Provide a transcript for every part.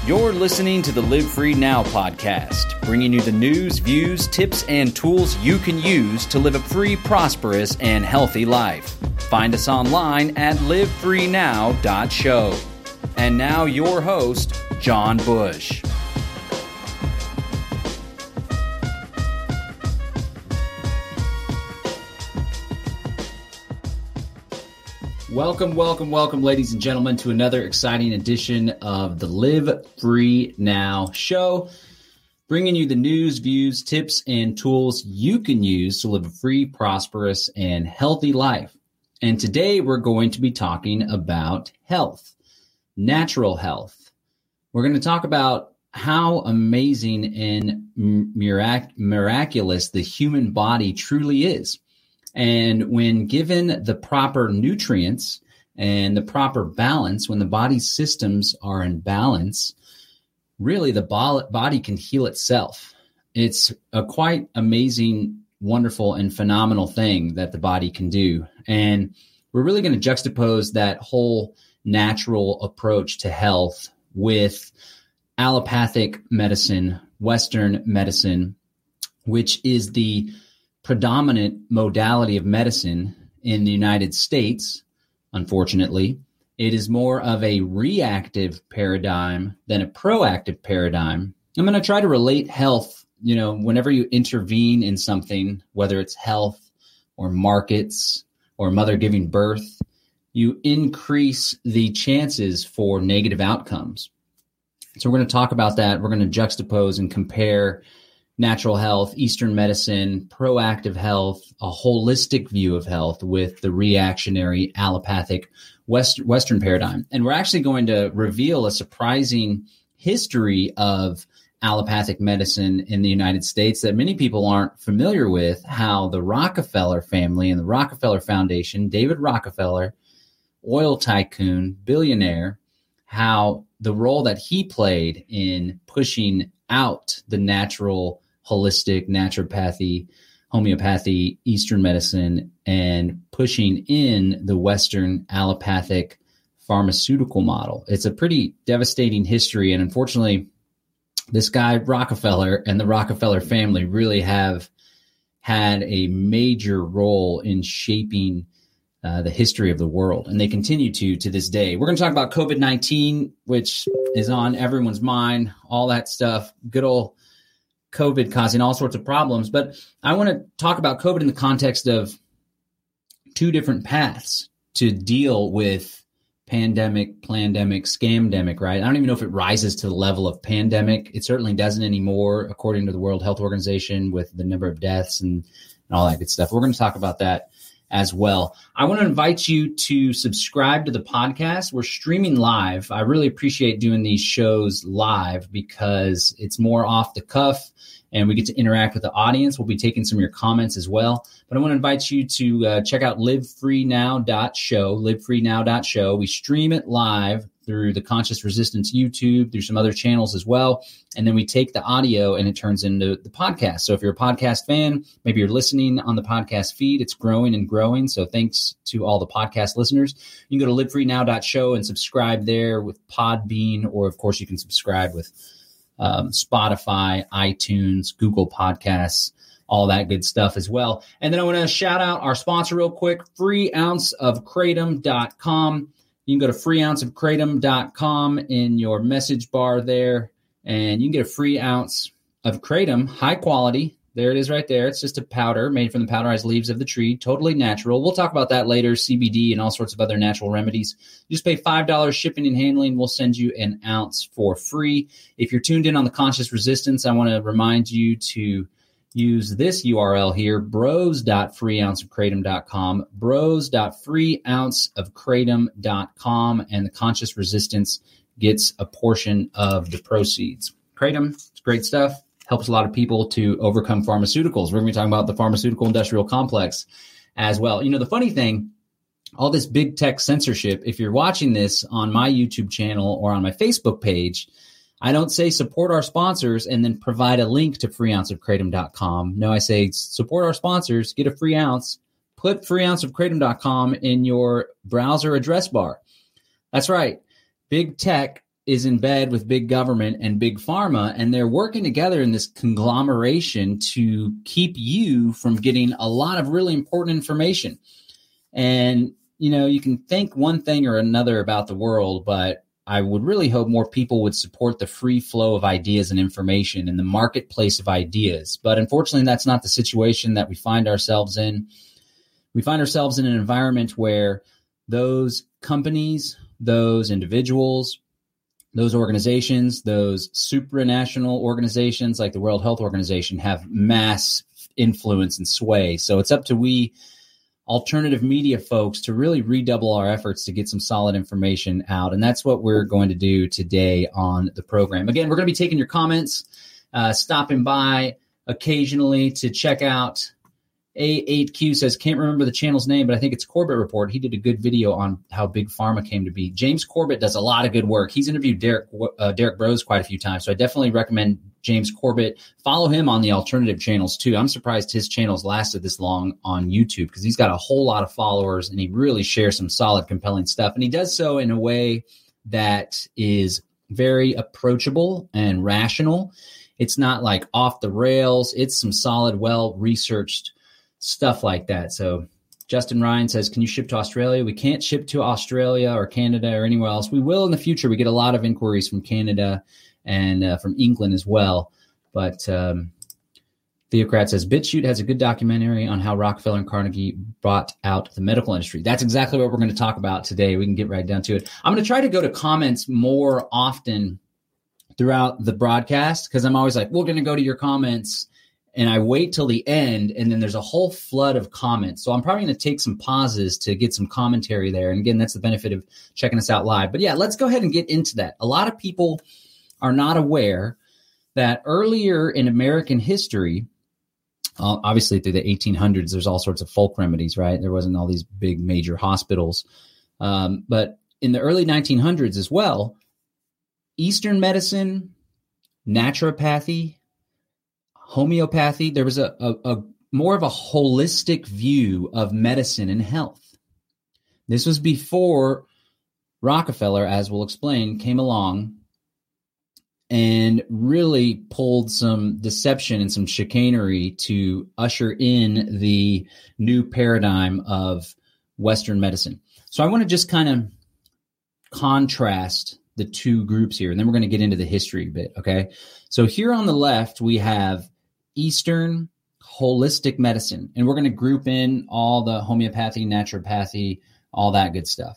You're listening to the Live Free Now podcast, bringing you the news, views, tips, and tools you can use to live a free, prosperous, and healthy life. Find us online at livefreenow.show. And now your host, John Bush. Welcome, ladies and gentlemen, to another exciting edition of the Live Free Now show, bringing you the news, views, tips, and tools you can use to live a free, prosperous, and healthy life. And today we're going to be talking about health, natural health. We're going to talk about how amazing and miraculous the human body truly is. And when given the proper nutrients and the proper balance, when the body's systems are in balance, really the body can heal itself. It's a quite amazing, wonderful, and phenomenal thing that the body can do. And we're really going to juxtapose that whole natural approach to health with allopathic medicine, Western medicine, which is the predominant modality of medicine in the United States. Unfortunately, it is more of a reactive paradigm than a proactive paradigm. I'm going to try to relate health, whenever you intervene in something, whether it's health or markets or mother giving birth, you increase the chances for negative outcomes. So we're going to talk about that. We're going to juxtapose and compare natural health, Eastern medicine, proactive health, a holistic view of health with the reactionary allopathic Western paradigm. And we're actually going to reveal a surprising history of allopathic medicine in the United States that many people aren't familiar with, how the Rockefeller family and the Rockefeller Foundation, David Rockefeller, oil tycoon, billionaire, how the role that he played in pushing out the natural, holistic, naturopathy, homeopathy, Eastern medicine, and pushing in the Western allopathic pharmaceutical model. It's a pretty devastating history. And unfortunately, this guy, Rockefeller, and the Rockefeller family really have had a major role in shaping the history of the world. And they continue to this day. We're going to talk about COVID-19, which is on everyone's mind, all that stuff, good old COVID causing all sorts of problems. But I want to talk about COVID in the context of two different paths to deal with pandemic, plandemic, scamdemic, right? I don't even know if it rises to the level of pandemic. It certainly doesn't anymore, according to the World Health Organization, with the number of deaths and all that good stuff. We're going to talk about that as well. I want to invite you to subscribe to the podcast. We're streaming live. I really appreciate doing these shows live because it's more off the cuff and we get to interact with the audience. We'll be taking some of your comments as well. But I want to invite you to check out livefreenow.show, livefreenow.show. We stream it live through the Conscious Resistance YouTube, through some other channels as well. And then we take the audio and it turns into the podcast. So if you're a podcast fan, maybe you're listening on the podcast feed, it's growing and growing. So thanks to all the podcast listeners. You can go to livefreenow.show and subscribe there with Podbean, or of course you can subscribe with Spotify, iTunes, Google Podcasts, all that good stuff as well. And then I want to shout out our sponsor real quick, freeounceofkratom.com. You can go to freeounceofkratom.com in your message bar there, and you can get a free ounce of kratom, high quality. There it is right there. It's just a powder made from the powderized leaves of the tree, totally natural. We'll talk about that later, CBD and all sorts of other natural remedies. You just pay $5 shipping and handling. We'll send you an ounce for free. If you're tuned in on the Conscious Resistance, I want to remind you to use this URL here, bros.freeounceofkratom.com, bros.freeounceofkratom.com, and the Conscious Resistance gets a portion of the proceeds. Kratom, it's great stuff. Helps a lot of people to overcome pharmaceuticals. We're going to be talking about the pharmaceutical industrial complex as well. The funny thing, all this big tech censorship, if you're watching this on my YouTube channel or on my Facebook page, I don't say support our sponsors and then provide a link to freeounceofkratom.com. No, I say support our sponsors, get a free ounce, put freeounceofkratom.com in your browser address bar. That's right. Big tech is in bed with big government and big pharma, and they're working together in this conglomeration to keep you from getting a lot of really important information. And, you can think one thing or another about the world, but I would really hope more people would support the free flow of ideas and information in the marketplace of ideas. But unfortunately, that's not the situation that we find ourselves in. We find ourselves in an environment where those companies, those individuals, those organizations, those supranational organizations like the World Health Organization have mass influence and sway. So it's up to we alternative media folks to really redouble our efforts to get some solid information out. And that's what we're going to do today on the program. Again, we're going to be taking your comments, stopping by occasionally to check out. A8Q says, can't remember the channel's name, but I think it's Corbett Report. He did a good video on how big pharma came to be. James Corbett does a lot of good work. He's interviewed Derek Brose quite a few times, so I definitely recommend James Corbett. Follow him on the alternative channels, too. I'm surprised his channels lasted this long on YouTube because he's got a whole lot of followers, and he really shares some solid, compelling stuff. And he does so in a way that is very approachable and rational. It's not like off the rails. It's some solid, well-researched stuff like that. So Justin Ryan says, can you ship to Australia? We can't ship to Australia or Canada or anywhere else. We will in the future. We get a lot of inquiries from Canada and from England as well. But Theocrat says, BitChute has a good documentary on how Rockefeller and Carnegie brought out the medical industry. That's exactly what we're going to talk about today. We can get right down to it. I'm going to try to go to comments more often throughout the broadcast because I'm always like, we're going to go to your comments. And I wait till the end, and then there's a whole flood of comments. So I'm probably going to take some pauses to get some commentary there. And again, that's the benefit of checking us out live. But yeah, let's go ahead and get into that. A lot of people are not aware that earlier in American history, obviously through the 1800s, there's all sorts of folk remedies, right? There wasn't all these big major hospitals. But in the early 1900s as well, Eastern medicine, naturopathy, homeopathy, there was a more of a holistic view of medicine and health. This was before Rockefeller, as we'll explain, came along and really pulled some deception and some chicanery to usher in the new paradigm of Western medicine. So I want to just kind of contrast the two groups here, and then we're going to get into the history a bit, okay? So here on the left, we have Eastern holistic medicine, and we're going to group in all the homeopathy, naturopathy, all that good stuff.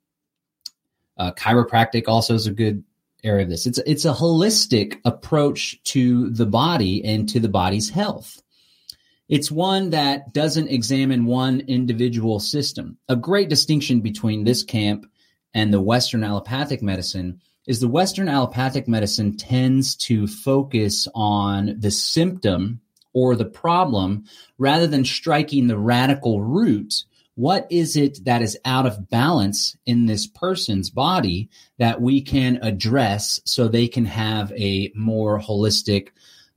Chiropractic also is a good area of this. It's a holistic approach to the body and to the body's health. It's one that doesn't examine one individual system. A great distinction between this camp and the Western allopathic medicine is the Western allopathic medicine tends to focus on the symptom or the problem rather than striking the radical root. What is it that is out of balance in this person's body that we can address so they can have a more holistic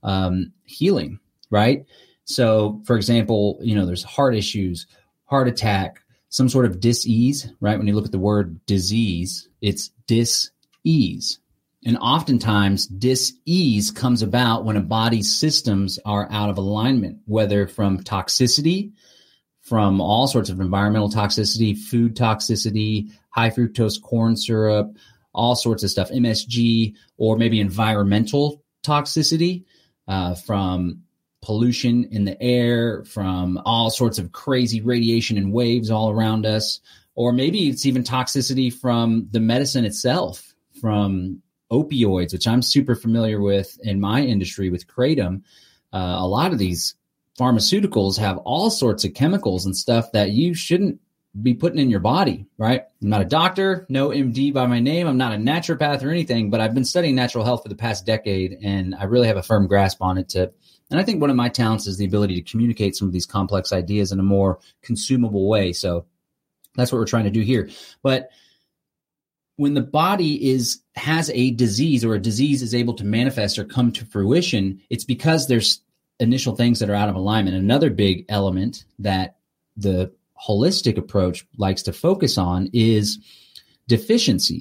healing, right? So, for example, there's heart issues, heart attack, some sort of dis-ease, right? When you look at the word disease, it's dis-ease. And oftentimes, dis-ease comes about when a body's systems are out of alignment, whether from toxicity, from all sorts of environmental toxicity, food toxicity, high fructose corn syrup, all sorts of stuff, MSG, or maybe environmental toxicity from pollution in the air, from all sorts of crazy radiation and waves all around us, or maybe it's even toxicity from the medicine itself, from opioids, which I'm super familiar with in my industry with Kratom. A lot of these pharmaceuticals have all sorts of chemicals and stuff that you shouldn't be putting in your body, right? I'm not a doctor, no MD by my name. I'm not a naturopath or anything, but I've been studying natural health for the past decade, and I really have a firm grasp on it. And I think one of my talents is the ability to communicate some of these complex ideas in a more consumable way. So that's what we're trying to do here. But when the body has a disease, or a disease is able to manifest or come to fruition, it's because there's initial things that are out of alignment. Another big element that the holistic approach likes to focus on is deficiencies,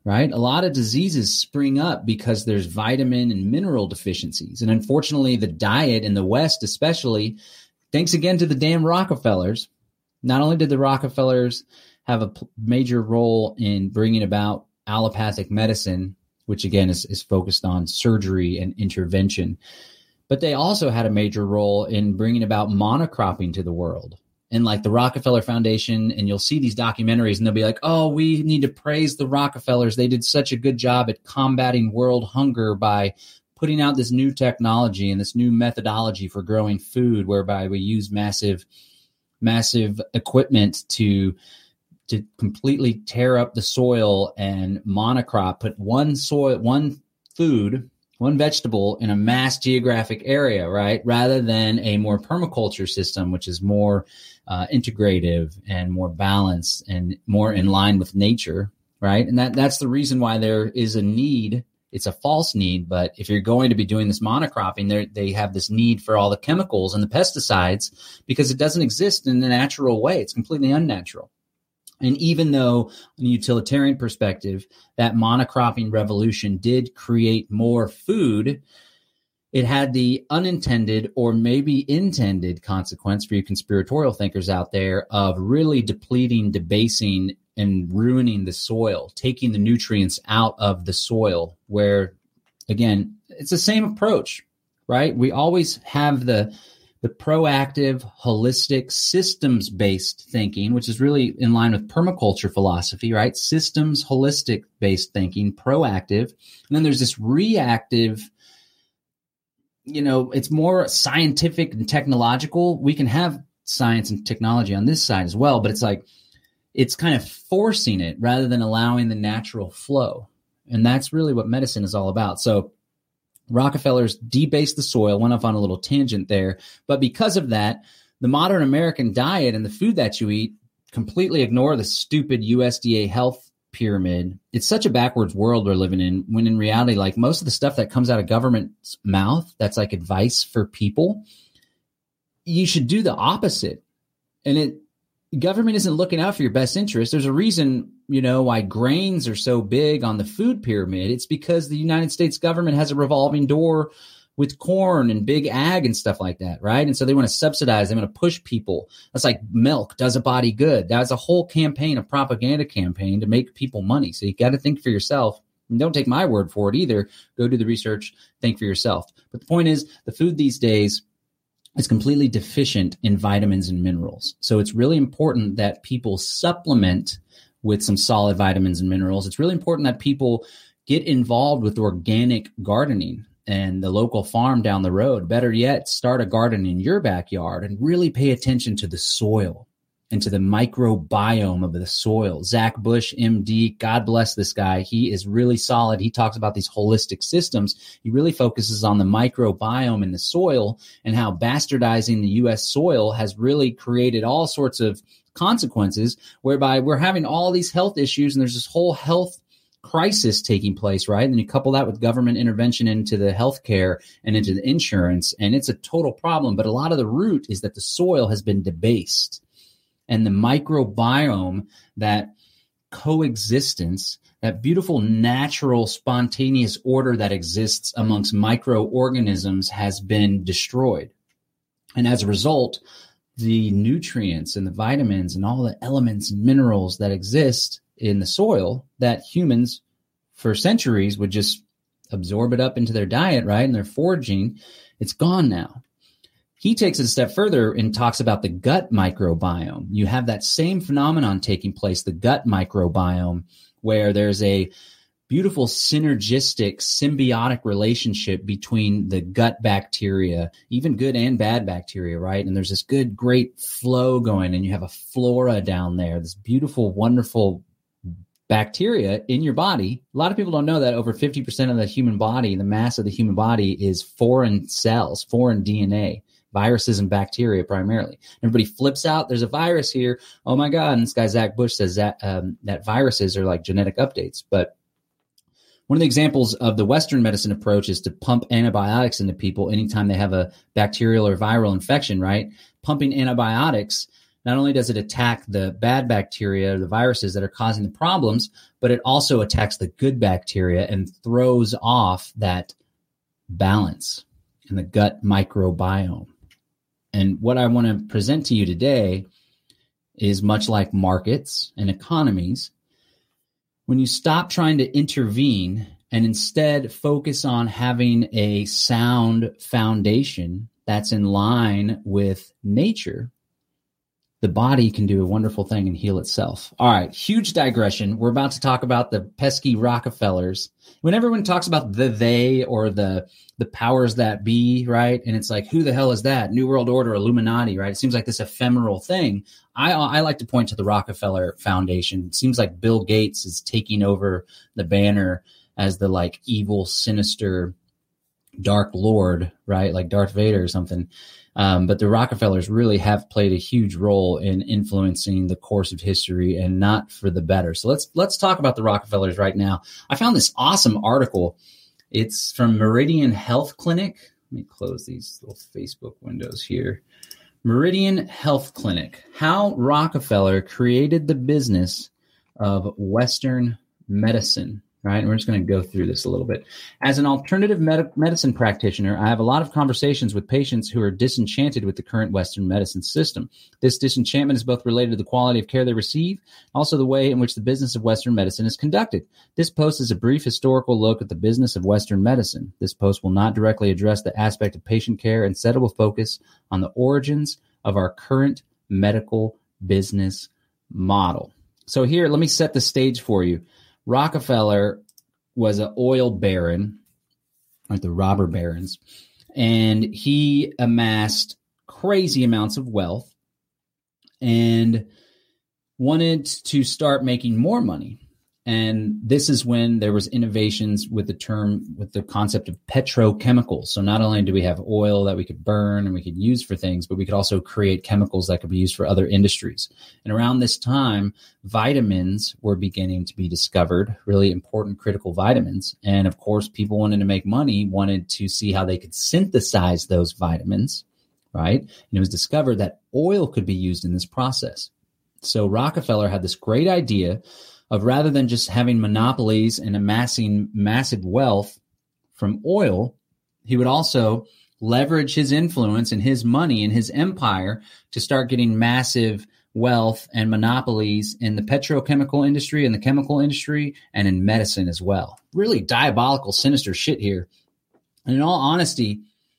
right? A lot of diseases spring up because there's vitamin and mineral deficiencies. And unfortunately, the diet in the West, especially, thanks again to the damn Rockefellers, not only did the Rockefellers have a major role in bringing about allopathic medicine, which again is focused on surgery and intervention, but they also had a major role in bringing about monocropping to the world. And like the Rockefeller Foundation, and you'll see these documentaries and they'll be like, oh, we need to praise the Rockefellers. They did such a good job at combating world hunger by putting out this new technology and this new methodology for growing food, whereby we use massive equipment to completely tear up the soil and monocrop, put one food, one vegetable in a mass geographic area, right? Rather than a more permaculture system, which is more integrative and more balanced and more in line with nature, right? And that's the reason why there is a need. It's a false need, but if you're going to be doing this monocropping, they have this need for all the chemicals and the pesticides because it doesn't exist in the natural way. It's completely unnatural. And even though, in a utilitarian perspective, that monocropping revolution did create more food, it had the unintended or maybe intended consequence for you conspiratorial thinkers out there of really depleting, debasing, and ruining the soil, taking the nutrients out of the soil, where, again, it's the same approach, right? We always have the proactive, holistic, systems-based thinking, which is really in line with permaculture philosophy, right? Systems, holistic-based thinking, proactive. And then there's this reactive, it's more scientific and technological. We can have science and technology on this side as well, but it's kind of forcing it rather than allowing the natural flow. And that's really what medicine is all about. So Rockefellers debased the soil, went off on a little tangent there. But because of that, the modern American diet and the food that you eat completely ignore the stupid USDA health pyramid. It's such a backwards world we're living in, when in reality, like most of the stuff that comes out of government's mouth, that's like advice for people, you should do the opposite. And government isn't looking out for your best interest. There's a reason, why grains are so big on the food pyramid. It's because the United States government has a revolving door with corn and big ag and stuff like that, right? And so they want to subsidize, they want to push people. That's like milk does a body good. That's a whole campaign, a propaganda campaign to make people money. So you got to think for yourself. And don't take my word for it either. Go do the research, think for yourself. But the point is, the food these days is completely deficient in vitamins and minerals. So it's really important that people supplement with some solid vitamins and minerals. It's really important that people get involved with organic gardening and the local farm down the road. Better yet, start a garden in your backyard and really pay attention to the soil and to the microbiome of the soil. Zach Bush, MD, God bless this guy. He is really solid. He talks about these holistic systems. He really focuses on the microbiome in the soil and how bastardizing the U.S. soil has really created all sorts of consequences, whereby we're having all these health issues and there's this whole health crisis taking place, right? And then you couple that with government intervention into the healthcare and into the insurance, and it's a total problem. But a lot of the root is that the soil has been debased. And the microbiome, that coexistence, that beautiful, natural, spontaneous order that exists amongst microorganisms has been destroyed. And as a result, the nutrients and the vitamins and all the elements and minerals that exist in the soil that humans for centuries would just absorb it up into their diet, right? And they're foraging, it's gone now. He takes it a step further and talks about the gut microbiome. You have that same phenomenon taking place, the gut microbiome, where there's a beautiful synergistic, symbiotic relationship between the gut bacteria, even good and bad bacteria, right? And there's this good, great flow going, and you have a flora down there, this beautiful, wonderful bacteria in your body. A lot of people don't know that over 50% of the human body, the mass of the human body, is foreign cells, foreign DNA. Viruses and bacteria primarily. Everybody flips out. There's a virus here. Oh my God. And this guy, Zach Bush, says that that viruses are like genetic updates. But one of the examples of the Western medicine approach is to pump antibiotics into people anytime they have a bacterial or viral infection, right? Pumping antibiotics not only does it attack the bad bacteria, the viruses that are causing the problems, but it also attacks the good bacteria and throws off that balance in the gut microbiome. And what I want to present to you today is much like markets and economies. When you stop trying to intervene and instead focus on having a sound foundation that's in line with nature, the body can do a wonderful thing and heal itself. All right, huge digression. We're about to talk about the pesky Rockefellers. When everyone talks about the they or the powers that be, right? And it's like, who the hell is that? New World Order, Illuminati, right? It seems like this ephemeral thing. I like to point to the Rockefeller Foundation. It seems like Bill Gates is taking over the banner as the like evil, sinister, dark lord, right? Like Darth Vader or something. But the Rockefellers really have played a huge role in influencing the course of history, and not for the better. So let's talk about the Rockefellers right now. I found this awesome article. It's from Meridian Health Clinic. Let me close these little Facebook windows here. Meridian Health Clinic: How Rockefeller Created the Business of Western Medicine. Right. And we're just going to go through this a little bit. As an alternative medicine practitioner, I have a lot of conversations with patients who are disenchanted with the current Western medicine system. This disenchantment is both related to the quality of care they receive, also the way in which the business of Western medicine is conducted. This post is a brief historical look at the business of Western medicine. This post will not directly address the aspect of patient care. Instead, it will focus on the origins of our current medical business model. So here, let me set the stage for you. Rockefeller was an oil baron, like the robber barons, and he amassed crazy amounts of wealth and wanted to start making more money. And this is when there was innovations with the concept of petrochemicals. So not only do we have oil that we could burn and we could use for things, but we could also create chemicals that could be used for other industries. And around this time, vitamins were beginning to be discovered, really important critical vitamins. And of course, people wanted to make money, wanted to see how they could synthesize those vitamins, right? And it was discovered that oil could be used in this process. So Rockefeller had this great idea of, rather than just having monopolies and amassing massive wealth from oil, he would also leverage his influence and his money and his empire to start getting massive wealth and monopolies in the petrochemical industry and the chemical industry and in medicine as well. Really diabolical, sinister shit here. And in all honesty,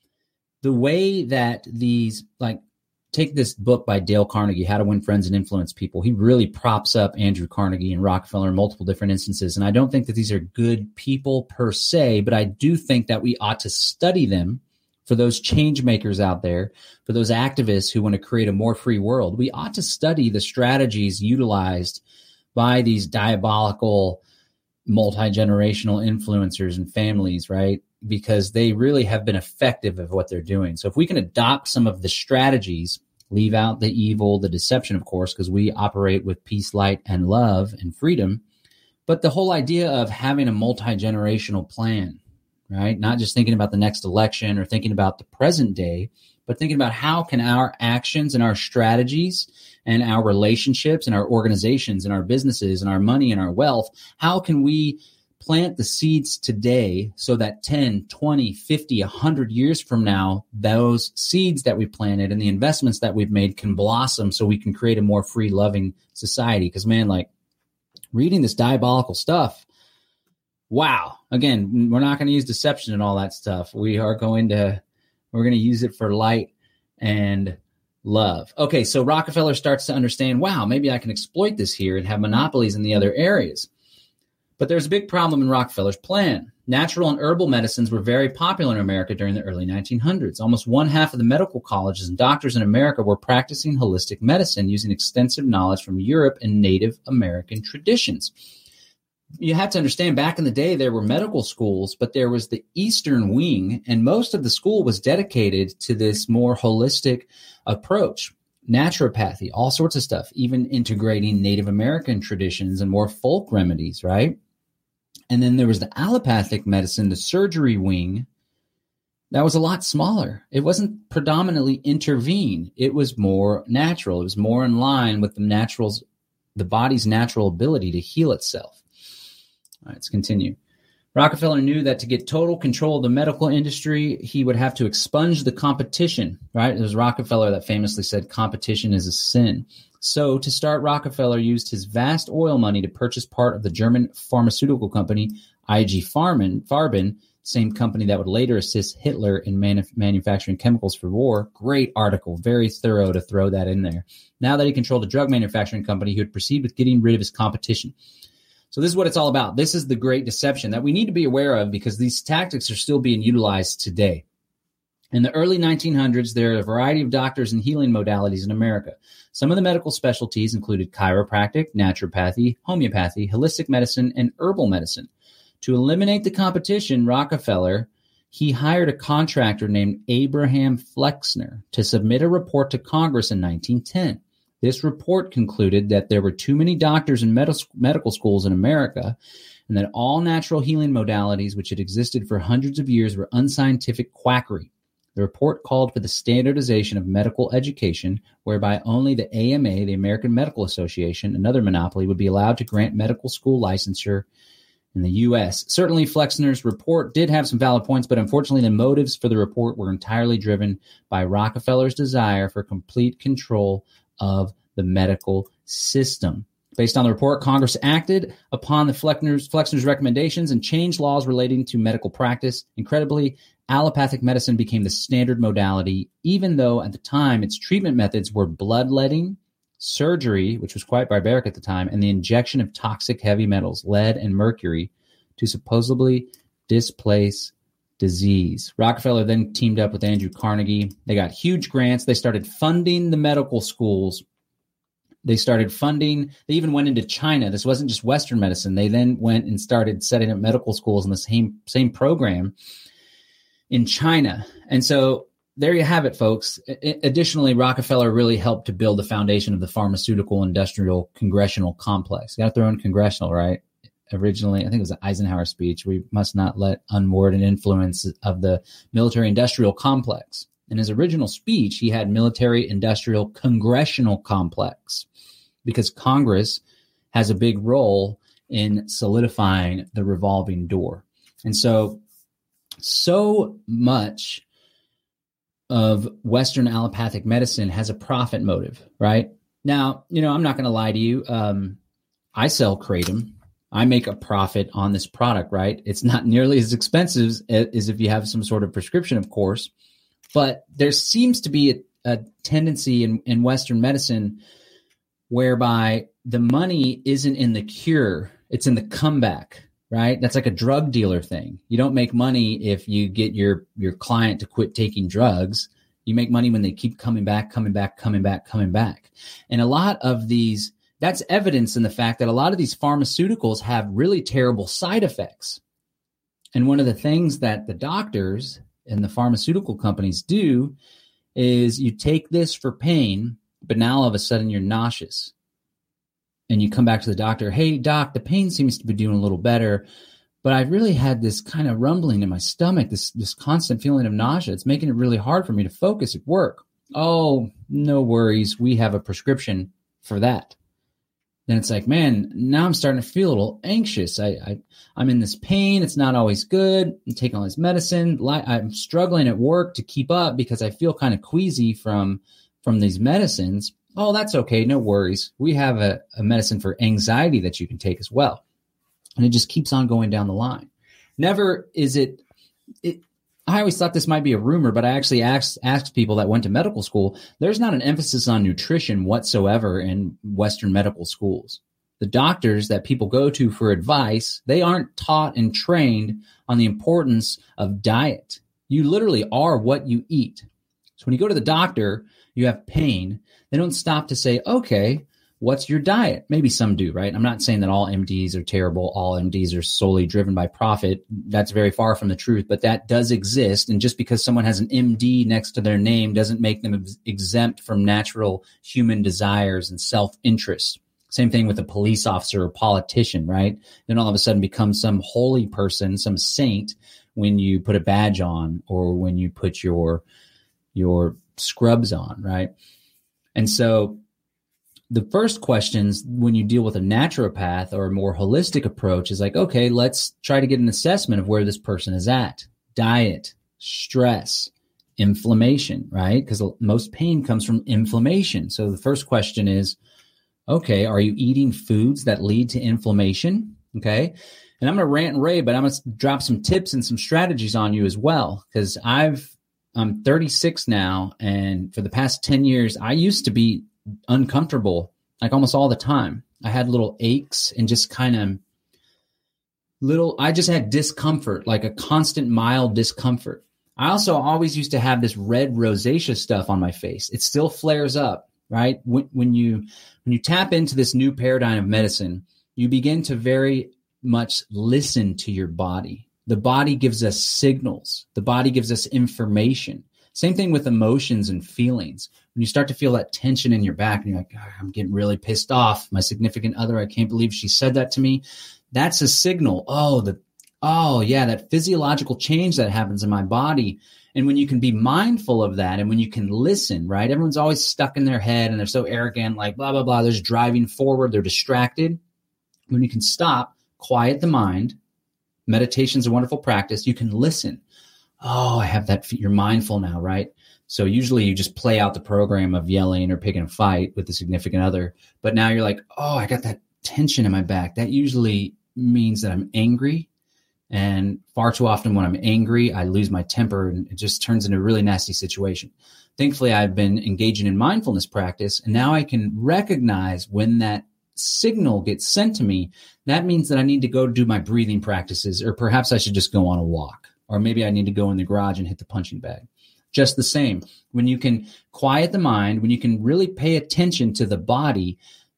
the way that these, like, take this book by Dale Carnegie, How to Win Friends and Influence People. He really props up Andrew Carnegie and Rockefeller in multiple different instances. And I don't think that these are good people per se, but I do think that we ought to study them for those change makers out there, for those activists who want to create a more free world. We ought to study the strategies utilized by these diabolical multi-generational influencers and families, right? Because they really have been effective at what they're doing. So if we can adopt some of the strategies, leave out the evil, the deception, of course, because we operate with peace, light, and love and freedom. But the whole idea of having a multi-generational plan, right? Not just thinking about the next election or thinking about the present day, but thinking about how can our actions and our strategies and our relationships and our organizations and our businesses and our money and our wealth, how can we plant the seeds today so that 10, 20, 50, 100 years from now, those seeds that we planted and the investments that we've made can blossom so we can create a more free, loving society. Because, man, like, reading this diabolical stuff, wow. Again, we're not going to use deception and all that stuff. We're going to use it for light and love. Okay, so Rockefeller starts to understand, wow, maybe I can exploit this here and have monopolies in the other areas. But there's a big problem in Rockefeller's plan. Natural and herbal medicines were very popular in America during the early 1900s. Almost one half of the medical colleges and doctors in America were practicing holistic medicine using extensive knowledge from Europe and Native American traditions. You have to understand, back in the day, there were medical schools, but there was the Eastern wing, and most of the school was dedicated to this more holistic approach. Naturopathy, all sorts of stuff, even integrating Native American traditions and more folk remedies, right? And then there was the allopathic medicine, the surgery wing, that was a lot smaller. It wasn't predominantly intervene. It was more natural. It was more in line with the body's natural ability to heal itself. All right, let's continue. Rockefeller knew that to get total control of the medical industry, he would have to expunge the competition, right? It was Rockefeller that famously said competition is a sin. So to start, Rockefeller used his vast oil money to purchase part of the German pharmaceutical company IG Farben, same company that would later assist Hitler in manufacturing chemicals for war. Great article, very thorough to throw that in there. Now that he controlled a drug manufacturing company, he would proceed with getting rid of his competition. So this is what it's all about. This is the great deception that we need to be aware of because these tactics are still being utilized today. In the early 1900s, there are a variety of doctors and healing modalities in America. Some of the medical specialties included chiropractic, naturopathy, homeopathy, holistic medicine, and herbal medicine. To eliminate the competition, Rockefeller, he hired a contractor named Abraham Flexner to submit a report to Congress in 1910. This report concluded that there were too many doctors and medical schools in America and that all natural healing modalities which had existed for hundreds of years were unscientific quackery. The report called for the standardization of medical education, whereby only the AMA, the American Medical Association, another monopoly, would be allowed to grant medical school licensure in the U.S. Certainly, Flexner's report did have some valid points, but unfortunately the motives for the report were entirely driven by Rockefeller's desire for complete control of the medical system. Based on the report, Congress acted upon the Flexner's recommendations and changed laws relating to medical practice. Incredibly, allopathic medicine became the standard modality, even though at the time its treatment methods were bloodletting, surgery, which was quite barbaric at the time, and the injection of toxic heavy metals, lead and mercury, to supposedly displace disease. Rockefeller then teamed up with Andrew Carnegie. They got huge grants. They started funding the medical schools. They even went into China. This wasn't just Western medicine. They then went and started setting up medical schools in the same program in China. And so there you have it, folks. Additionally, Rockefeller really helped to build the foundation of the pharmaceutical industrial congressional complex. You got to throw in congressional, right? Originally, I think it was the Eisenhower speech. We must not let unwarranted influence of the military industrial complex. In his original speech, he had military industrial congressional complex because Congress has a big role in solidifying the revolving door. And so much of Western allopathic medicine has a profit motive, right? Now, I'm not going to lie to you. I sell Kratom. I make a profit on this product, right? It's not nearly as expensive as if you have some sort of prescription, of course. But there seems to be a tendency in Western medicine whereby the money isn't in the cure, it's in the comeback, right? That's like a drug dealer thing. You don't make money if you get your client to quit taking drugs. You make money when they keep coming back. And a lot of these, that's evidence in the fact that a lot of these pharmaceuticals have really terrible side effects. And one of the things that the doctors and the pharmaceutical companies do is you take this for pain, but now all of a sudden you're nauseous. And you come back to the doctor, hey, doc, the pain seems to be doing a little better, but I've really had this kind of rumbling in my stomach, this constant feeling of nausea. It's making it really hard for me to focus at work. Oh, no worries. We have a prescription for that. Then it's like, man, now I'm starting to feel a little anxious. I'm in this pain. It's not always good. I'm taking all this medicine. I'm struggling at work to keep up because I feel kind of queasy from these medicines. Oh, that's okay. No worries. We have a medicine for anxiety that you can take as well. And it just keeps on going down the line. Never is it I always thought this might be a rumor, but I actually asked people that went to medical school. There's not an emphasis on nutrition whatsoever in Western medical schools. The doctors that people go to for advice, they aren't taught and trained on the importance of diet. You literally are what you eat. So when you go to the doctor, you have pain. They don't stop to say, okay, what's your diet? Maybe some do, right? I'm not saying that all MDs are terrible. All MDs are solely driven by profit. That's very far from the truth, but that does exist. And just because someone has an MD next to their name doesn't make them exempt from natural human desires and self-interest. Same thing with a police officer or politician, right? Then all of a sudden become some holy person, some saint, when you put a badge on or when you put your scrubs on, right? And so the first questions when you deal with a naturopath or a more holistic approach is like, okay, let's try to get an assessment of where this person is at. Diet, stress, inflammation, right? Because most pain comes from inflammation. So the first question is, okay, are you eating foods that lead to inflammation? Okay. And I'm going to rant and rave, but I'm going to drop some tips and some strategies on you as well. Because I'm 36 now. And for the past 10 years, I used to be uncomfortable, like almost all the time. I had little aches and just kind of I just had discomfort, like a constant mild discomfort. I also always used to have this red rosacea stuff on my face. It still flares up, right? When you tap into this new paradigm of medicine, you begin to very much listen to your body. The body gives us signals. The body gives us information. Same thing with emotions and feelings. When you start to feel that tension in your back and you're like, oh, I'm getting really pissed off. My significant other, I can't believe she said that to me. That's a signal. Oh yeah, that physiological change that happens in my body. And when you can be mindful of that and when you can listen, right? Everyone's always stuck in their head and they're so arrogant, like blah, blah, blah. They're just driving forward. They're distracted. When you can stop, quiet the mind, meditation's a wonderful practice. You can listen. Oh, I have that. You're mindful now, right? So usually you just play out the program of yelling or picking a fight with the significant other. But now you're like, oh, I got that tension in my back. That usually means that I'm angry. And far too often when I'm angry, I lose my temper and it just turns into a really nasty situation. Thankfully, I've been engaging in mindfulness practice. And now I can recognize when that signal gets sent to me. That means that I need to go do my breathing practices, or perhaps I should just go on a walk. Or maybe I need to go in the garage and hit the punching bag. Just the same. When you can quiet the mind, when you can really pay attention to the body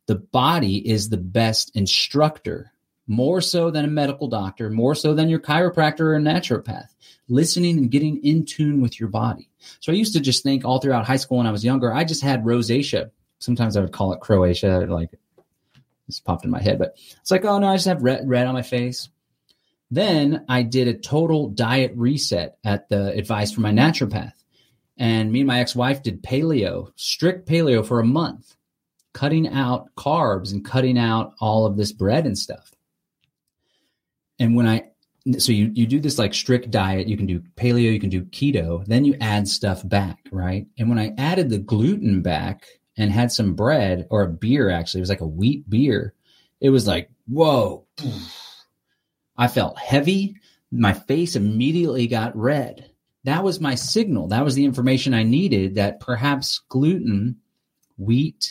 is the best instructor, more so than a medical doctor, more so than your chiropractor or a naturopath. Listening and getting in tune with your body. So I used to just think all throughout high school when I was younger, I just had rosacea. Sometimes I would call it Croatia, like this popped in my head, but it's like, oh no, I just have red on my face. Then I did a total diet reset at the advice from my naturopath. And me and my ex-wife did strict paleo for a month, cutting out carbs and cutting out all of this bread and stuff. And so you do this like strict diet, you can do paleo, you can do keto, then you add stuff back, right? And when I added the gluten back and had some bread or a beer, actually, it was like a wheat beer, it was like, whoa. I felt heavy. My face immediately got red. That was my signal. That was the information I needed, that perhaps gluten, wheat,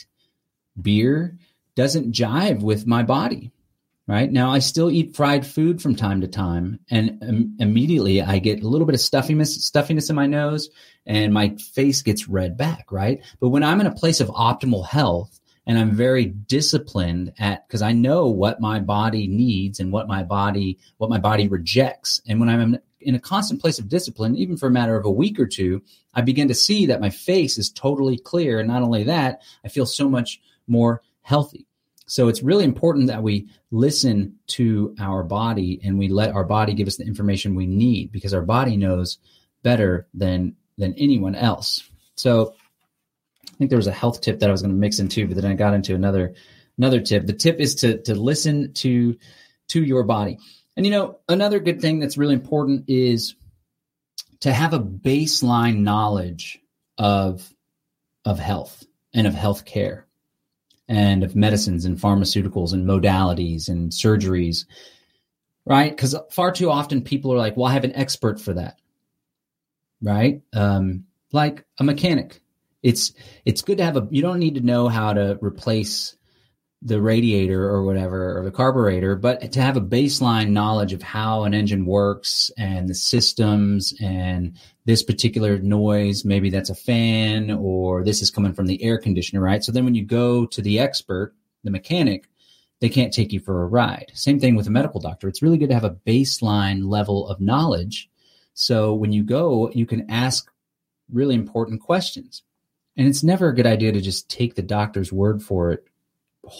beer doesn't jive with my body, right? Now, I still eat fried food from time to time, and immediately I get a little bit of stuffiness in my nose, and my face gets red back, right? But when I'm in a place of optimal health, and I'm very disciplined because I know what my body needs and what my body rejects. And when I'm in a constant place of discipline, even for a matter of a week or two, I begin to see that my face is totally clear. And not only that, I feel so much more healthy. So it's really important that we listen to our body and we let our body give us the information we need, because our body knows better than anyone else. So I think there was a health tip that I was going to mix in too, but then I got into another tip. The tip is to listen to your body. And, another good thing that's really important is to have a baseline knowledge of health and of healthcare and of medicines and pharmaceuticals and modalities and surgeries, right? Because far too often people are like, well, I have an expert for that, right? Like a mechanic. It's good to have you don't need to know how to replace the radiator or whatever, or the carburetor, but to have a baseline knowledge of how an engine works and the systems and this particular noise, maybe that's a fan or this is coming from the air conditioner, right? So then when you go to the expert, the mechanic, they can't take you for a ride. Same thing with a medical doctor. It's really good to have a baseline level of knowledge. So when you go, you can ask really important questions. And it's never a good idea to just take the doctor's word for it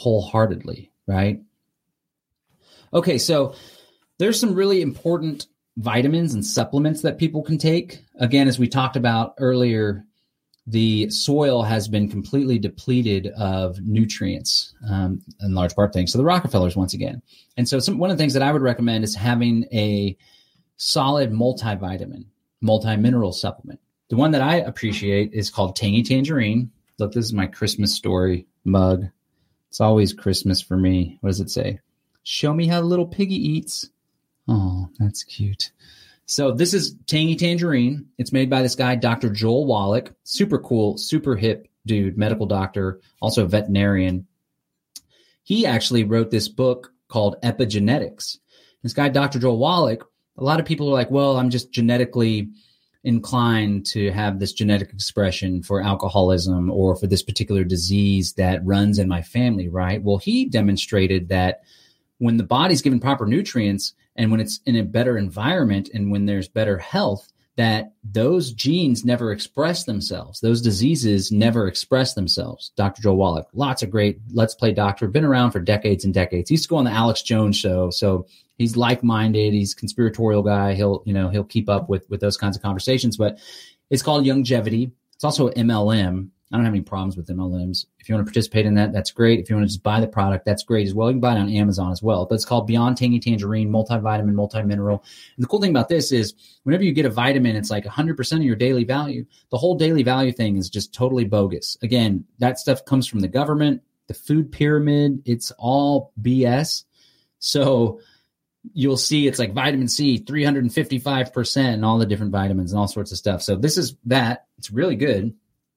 wholeheartedly, right? Okay, so there's some really important vitamins and supplements that people can take. Again, as we talked about earlier, the soil has been completely depleted of nutrients, in large part thanks to the Rockefellers once again. And so one of the things that I would recommend is having a solid multivitamin, multi-mineral supplement. The one that I appreciate is called Tangy Tangerine. Look, this is my Christmas story mug. It's always Christmas for me. What does it say? Show me how the little piggy eats. Oh, that's cute. So this is Tangy Tangerine. It's made by this guy, Dr. Joel Wallach. Super cool, super hip dude, medical doctor, also a veterinarian. He actually wrote this book called Epigenetics. This guy, Dr. Joel Wallach, a lot of people are like, well, I'm just genetically inclined to have this genetic expression for alcoholism or for this particular disease that runs in my family, right? Well, he demonstrated that when the body's given proper nutrients and when it's in a better environment and when there's better health, that those genes never express themselves. Those diseases never express themselves. Dr. Joel Wallach, lots of great Let's Play doctor, been around for decades and decades. He used to go on the Alex Jones show. So he's like-minded. He's a conspiratorial guy. He'll keep up with those kinds of conversations, but it's called Longevity. It's also MLM. I don't have any problems with MLMs. If you want to participate in that, that's great. If you want to just buy the product, that's great as well. You can buy it on Amazon as well. But it's called Beyond Tangy Tangerine, multivitamin, multimineral. And the cool thing about this is whenever you get a vitamin, it's like 100% of your daily value. The whole daily value thing is just totally bogus. Again, that stuff comes from the government, the food pyramid. It's all BS. So you'll see it's like vitamin C, 355%, and all the different vitamins and all sorts of stuff. So this is that. It's really good.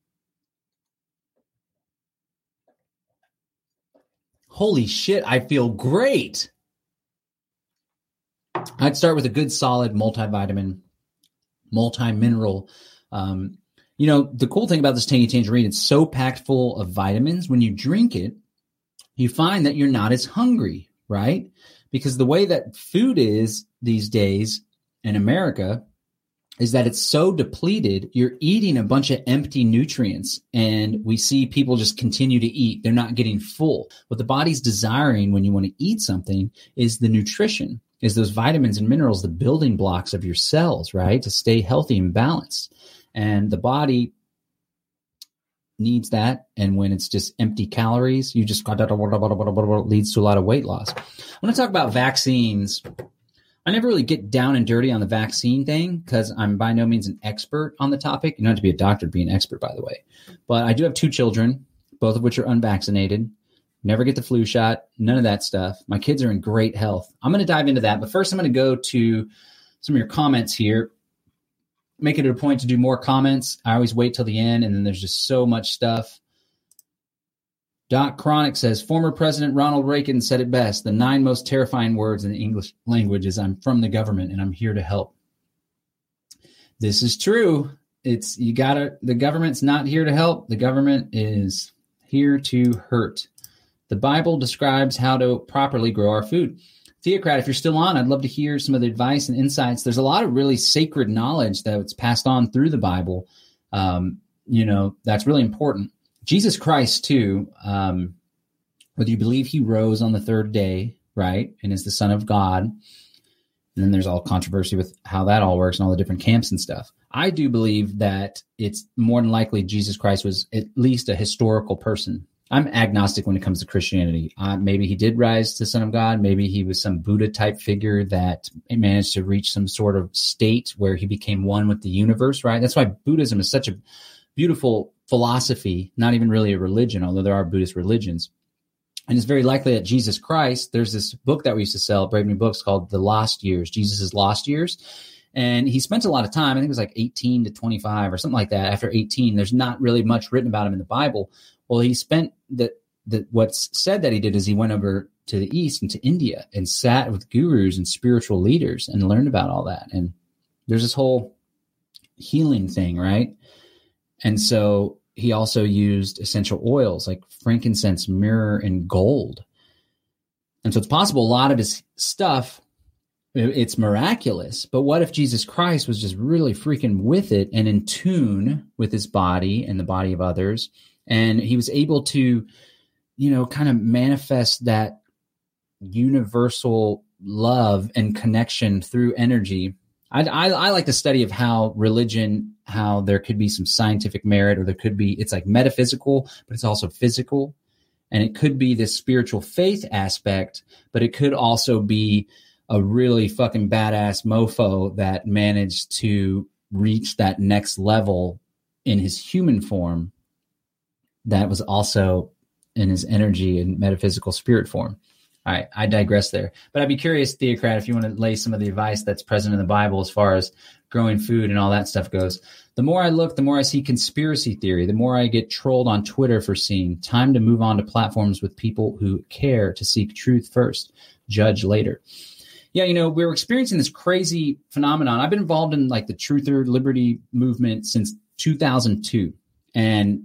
Holy shit, I feel great. I'd start with a good, solid multivitamin, multi-mineral. The cool thing about this Tangy Tangerine, it's so packed full of vitamins. When you drink it, you find that you're not as hungry, right? Because the way that food is these days in America is that it's so depleted, you're eating a bunch of empty nutrients, and we see people just continue to eat. They're not getting full. What the body's desiring when you want to eat something is the nutrition, is those vitamins and minerals, the building blocks of your cells, right? To stay healthy and balanced. And the body needs that. And when it's just empty calories, you just leads to a lot of weight loss. I want to talk about vaccines. I never really get down and dirty on the vaccine thing because I'm by no means an expert on the topic. You don't have to be a doctor to be an expert, by the way. But I do have 2 children, both of which are unvaccinated. Never get the flu shot, none of that stuff. My kids are in great health. I'm going to dive into that. But first, I'm going to go to some of your comments here. Make it a point to do more comments. I always wait till the end, and then there's just so much stuff. Doc Chronic says, former President Ronald Reagan said it best. The 9 most terrifying words in the English language is, I'm from the government and I'm here to help. This is true. The government's not here to help. The government is here to hurt. The Bible describes how to properly grow our food. Theocrat, if you're still on, I'd love to hear some of the advice and insights. There's a lot of really sacred knowledge that's passed on through the Bible. That's really important. Jesus Christ, too, whether you believe he rose on the 3rd day, right, and is the Son of God, and then there's all controversy with how that all works and all the different camps and stuff. I do believe that it's more than likely Jesus Christ was at least a historical person. I'm agnostic when it comes to Christianity. Maybe he did rise to Son of God. Maybe he was some Buddha-type figure that managed to reach some sort of state where he became one with the universe, right? That's why Buddhism is such a beautiful philosophy, not even really a religion, although there are Buddhist religions. And it's very likely that Jesus Christ, there's this book that we used to sell at Brave New Books called The Lost Years, Jesus' Lost Years. And he spent a lot of time, I think it was like 18 to 25 or something like that. After 18, there's not really much written about him in the Bible. Well, he spent what's said that he did is he went over to the East and to India and sat with gurus and spiritual leaders and learned about all that. And there's this whole healing thing, right? And so he also used essential oils like frankincense, myrrh, and gold. And so it's possible a lot of his stuff, it's miraculous. But what if Jesus Christ was just really freaking with it and in tune with his body and the body of others? And he was able to, kind of manifest that universal love and connection through energy I like the study of how religion, how there could be some scientific merit, or there could be, it's like metaphysical, but it's also physical. And it could be this spiritual faith aspect, but it could also be a really fucking badass mofo that managed to reach that next level in his human form that was also in his energy and metaphysical spirit form. All right, I digress there. But I'd be curious, Theocrat, if you want to lay some of the advice that's present in the Bible as far as growing food and all that stuff goes. The more I look, the more I see conspiracy theory, the more I get trolled on Twitter for seeing. Time to move on to platforms with people who care to seek truth first, judge later. Yeah, you know, we're experiencing this crazy phenomenon. I've been involved in like the Truther Liberty movement since 2002. And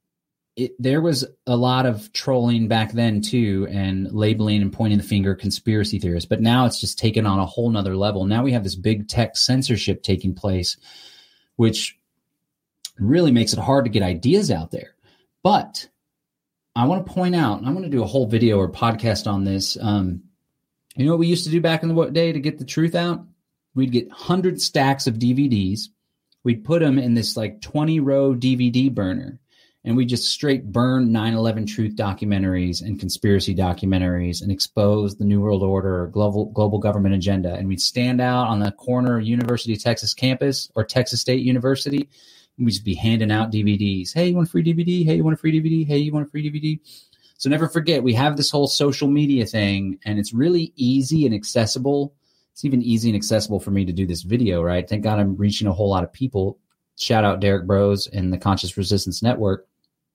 there was a lot of trolling back then too, and labeling and pointing the finger conspiracy theorists. But now it's just taken on a whole nother level. Now we have this big tech censorship taking place, which really makes it hard to get ideas out there. But I want to point out, and I want to do a whole video or podcast on this. You know what we used to do back in the day to get the truth out? We'd get 100 stacks of DVDs. We'd put them in this like 20-row DVD burner. And we just straight burn 9/11 truth documentaries and conspiracy documentaries and expose the New World Order or global government agenda. And we'd stand out on the corner of University of Texas campus or Texas State University. And we'd just be handing out DVDs. Hey, you want a free DVD? Hey, you want a free DVD? Hey, you want a free DVD? So never forget, we have this whole social media thing, and it's really easy and accessible. It's even easy and accessible for me to do this video, right? Thank God I'm reaching a whole lot of people. Shout out Derek Bros and the Conscious Resistance Network.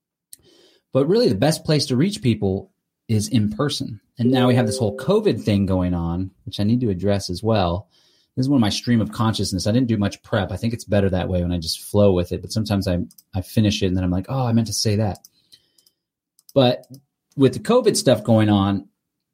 But really the best place to reach people is in person. And now we have this whole COVID thing going on, which I need to address as well. This is one of my stream of consciousness. I didn't do much prep. I think it's better that way when I just flow with it. But sometimes I finish it and then I'm like, oh, I meant to say that. But with the COVID stuff going on,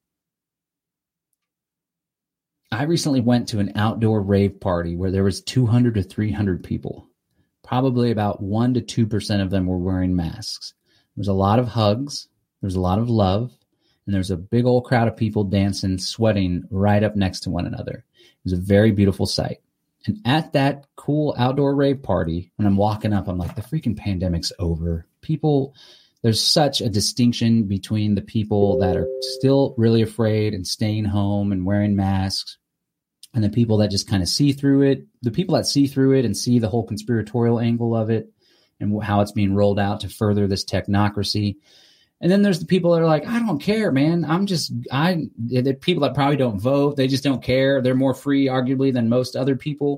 I recently went to an outdoor rave party where there was 200 to 300 people. Probably about 1% to 2% of them were wearing masks. There's a lot of hugs. There's a lot of love. And there's a big old crowd of people dancing, sweating right up next to one another. It was a very beautiful sight. And at that cool outdoor rave party, when I'm walking up, I'm like, the freaking pandemic's over. People, there's such a distinction between the people that are still really afraid and staying home and wearing masks and the people that just kind of see through it. The people that see through it and see the whole conspiratorial angle of it and how it's being rolled out to further this technocracy. And then there's the people that are like, I don't care, man. The people that probably don't vote, they just don't care. They're more free, arguably, than most other people.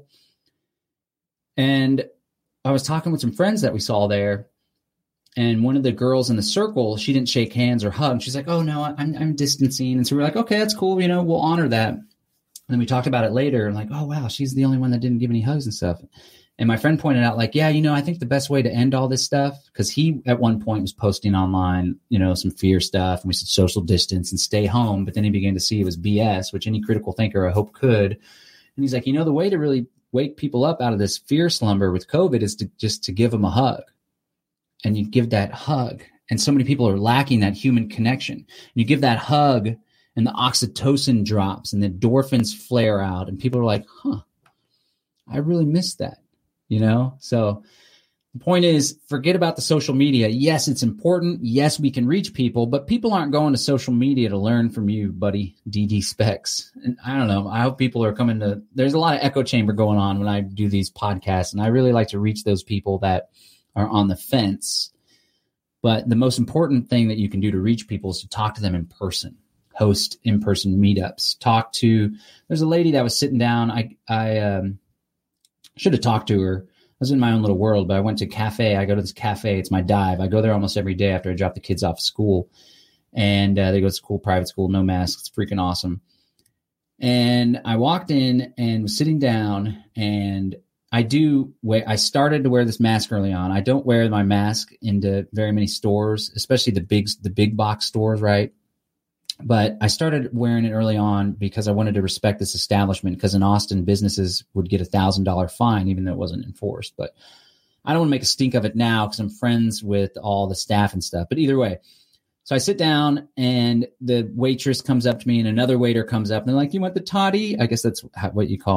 And I was talking with some friends that we saw there, and one of the girls in the circle, she didn't shake hands or hug. She's like, oh, no, I'm distancing. And so we're like, okay, that's cool. You know, we'll honor that. And then we talked about it later, and like, oh, wow, she's the only one that didn't give any hugs and stuff. And my friend pointed out, like, yeah, you know, I think the best way to end all this stuff, because he at one point was posting online, you know, some fear stuff, and we said social distance and stay home. But then he began to see it was BS, which any critical thinker I hope could. And he's like, you know, the way to really wake people up out of this fear slumber with COVID is to give them a hug. And you give that hug. And so many people are lacking that human connection. And you give that hug, and the oxytocin drops and the endorphins flare out. And people are like, huh, I really missed that. You know, so the point is, forget about the social media. Yes, it's important. Yes, we can reach people, but people aren't going to social media to learn from you, buddy. DD Specs. And I don't know. I hope people are coming to, there's a lot of echo chamber going on when I do these podcasts, and I really like to reach those people that are on the fence. But the most important thing that you can do to reach people is to talk to them in person, host in-person meetups, there's a lady that was sitting down. I should have talked to her. I was in my own little world, but I went to a cafe. I go to this cafe. It's my dive. I go there almost every day after I drop the kids off school. And they go to school, private school, no masks. It's freaking awesome. And I walked in and was sitting down, and I started to wear this mask early on. I don't wear my mask into very many stores, especially the big box stores, right? But I started wearing it early on because I wanted to respect this establishment, because in Austin, businesses would get $1,000 fine, even though it wasn't enforced. But I don't want to make a stink of it now because I'm friends with all the staff and stuff. But either way, so I sit down, and the waitress comes up to me, and another waiter comes up, and they're like, you want the toddy? I guess that's what you call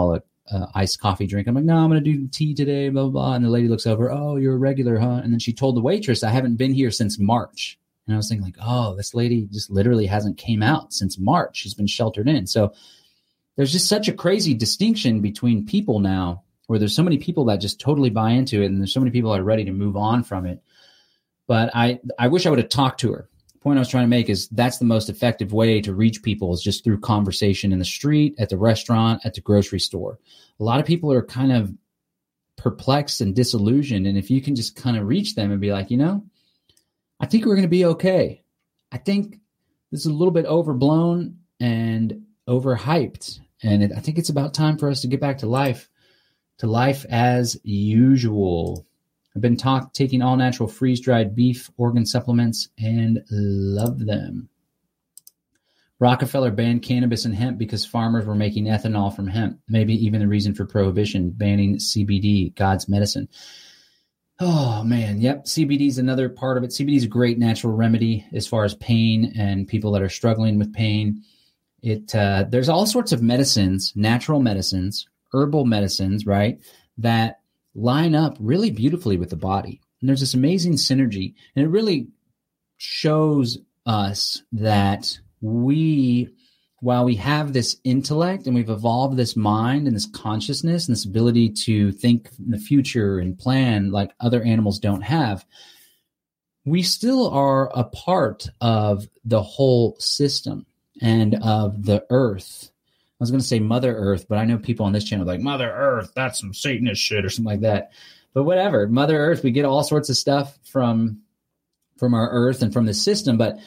iced coffee drink. I'm like, no, I'm going to do tea today, blah, blah, blah. And the lady looks over, oh, you're a regular, huh? And then she told the waitress, I haven't been here since March. And I was thinking like, oh, this lady just literally hasn't came out since March. She's been sheltered in. So there's just such a crazy distinction between people now, where there's so many people that just totally buy into it, and there's so many people that are ready to move on from it. But I wish I would have talked to her. The point I was trying to make is that's the most effective way to reach people, is just through conversation in the street, at the restaurant, at the grocery store. A lot of people are kind of perplexed and disillusioned. And if you can just kind of reach them and be like, I think we're going to be okay. I think this is a little bit overblown and overhyped. And I think it's about time for us to get back to life as usual. I've been taking all natural freeze-dried beef organ supplements and love them. Rockefeller banned cannabis and hemp because farmers were making ethanol from hemp. Maybe even the reason for prohibition, banning CBD, God's medicine. Oh, man. Yep. CBD is another part of it. CBD is a great natural remedy as far as pain and people that are struggling with pain. There's all sorts of medicines, natural medicines, herbal medicines, right, that line up really beautifully with the body. And there's this amazing synergy. And it really shows us that while we have this intellect and we've evolved this mind and this consciousness and this ability to think in the future and plan like other animals don't have, we still are a part of the whole system and of the earth. I was going to say Mother Earth, but I know people on this channel are like, Mother Earth, that's some Satanist shit or something like that. But whatever, Mother Earth, we get all sorts of stuff from our earth and from the system. But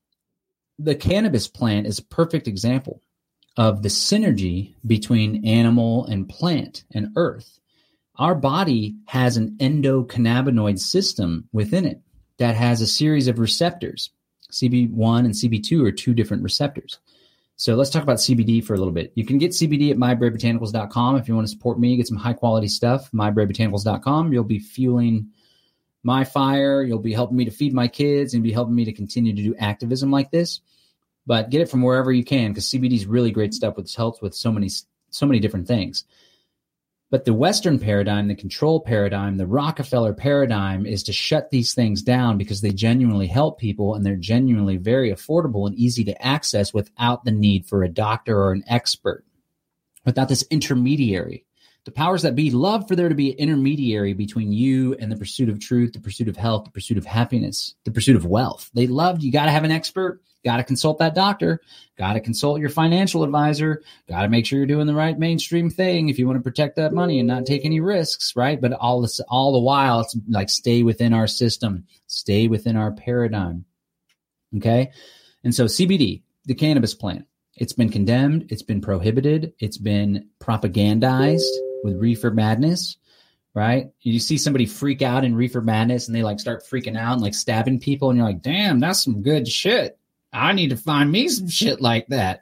the cannabis plant is a perfect example of the synergy between animal and plant and earth. Our body has an endocannabinoid system within it that has a series of receptors. CB1 and CB2 are two different receptors. So let's talk about CBD for a little bit. You can get CBD at mybraidbotanicals.com if you want to support me, get some high quality stuff. mybraidbotanicals.com. You'll be fueling my fire. You'll be helping me to feed my kids and be helping me to continue to do activism like this. But get it from wherever you can, because CBD is really great stuff, which helps with so many different things. But the Western paradigm, the control paradigm, the Rockefeller paradigm is to shut these things down because they genuinely help people and they're genuinely very affordable and easy to access without the need for a doctor or an expert, without this intermediary. The powers that be love for there to be an intermediary between you and the pursuit of truth, the pursuit of health, the pursuit of happiness, the pursuit of wealth. They love, you got to have an expert, got to consult that doctor, got to consult your financial advisor, got to make sure you're doing the right mainstream thing if you want to protect that money and not take any risks, right? But all the while, it's like stay within our system, stay within our paradigm, okay? And so CBD, the cannabis plant, it's been condemned, it's been prohibited, it's been propagandized with reefer madness, right? You see somebody freak out in reefer madness and they like start freaking out and like stabbing people and you're like, damn, that's some good shit. I need to find me some shit like that.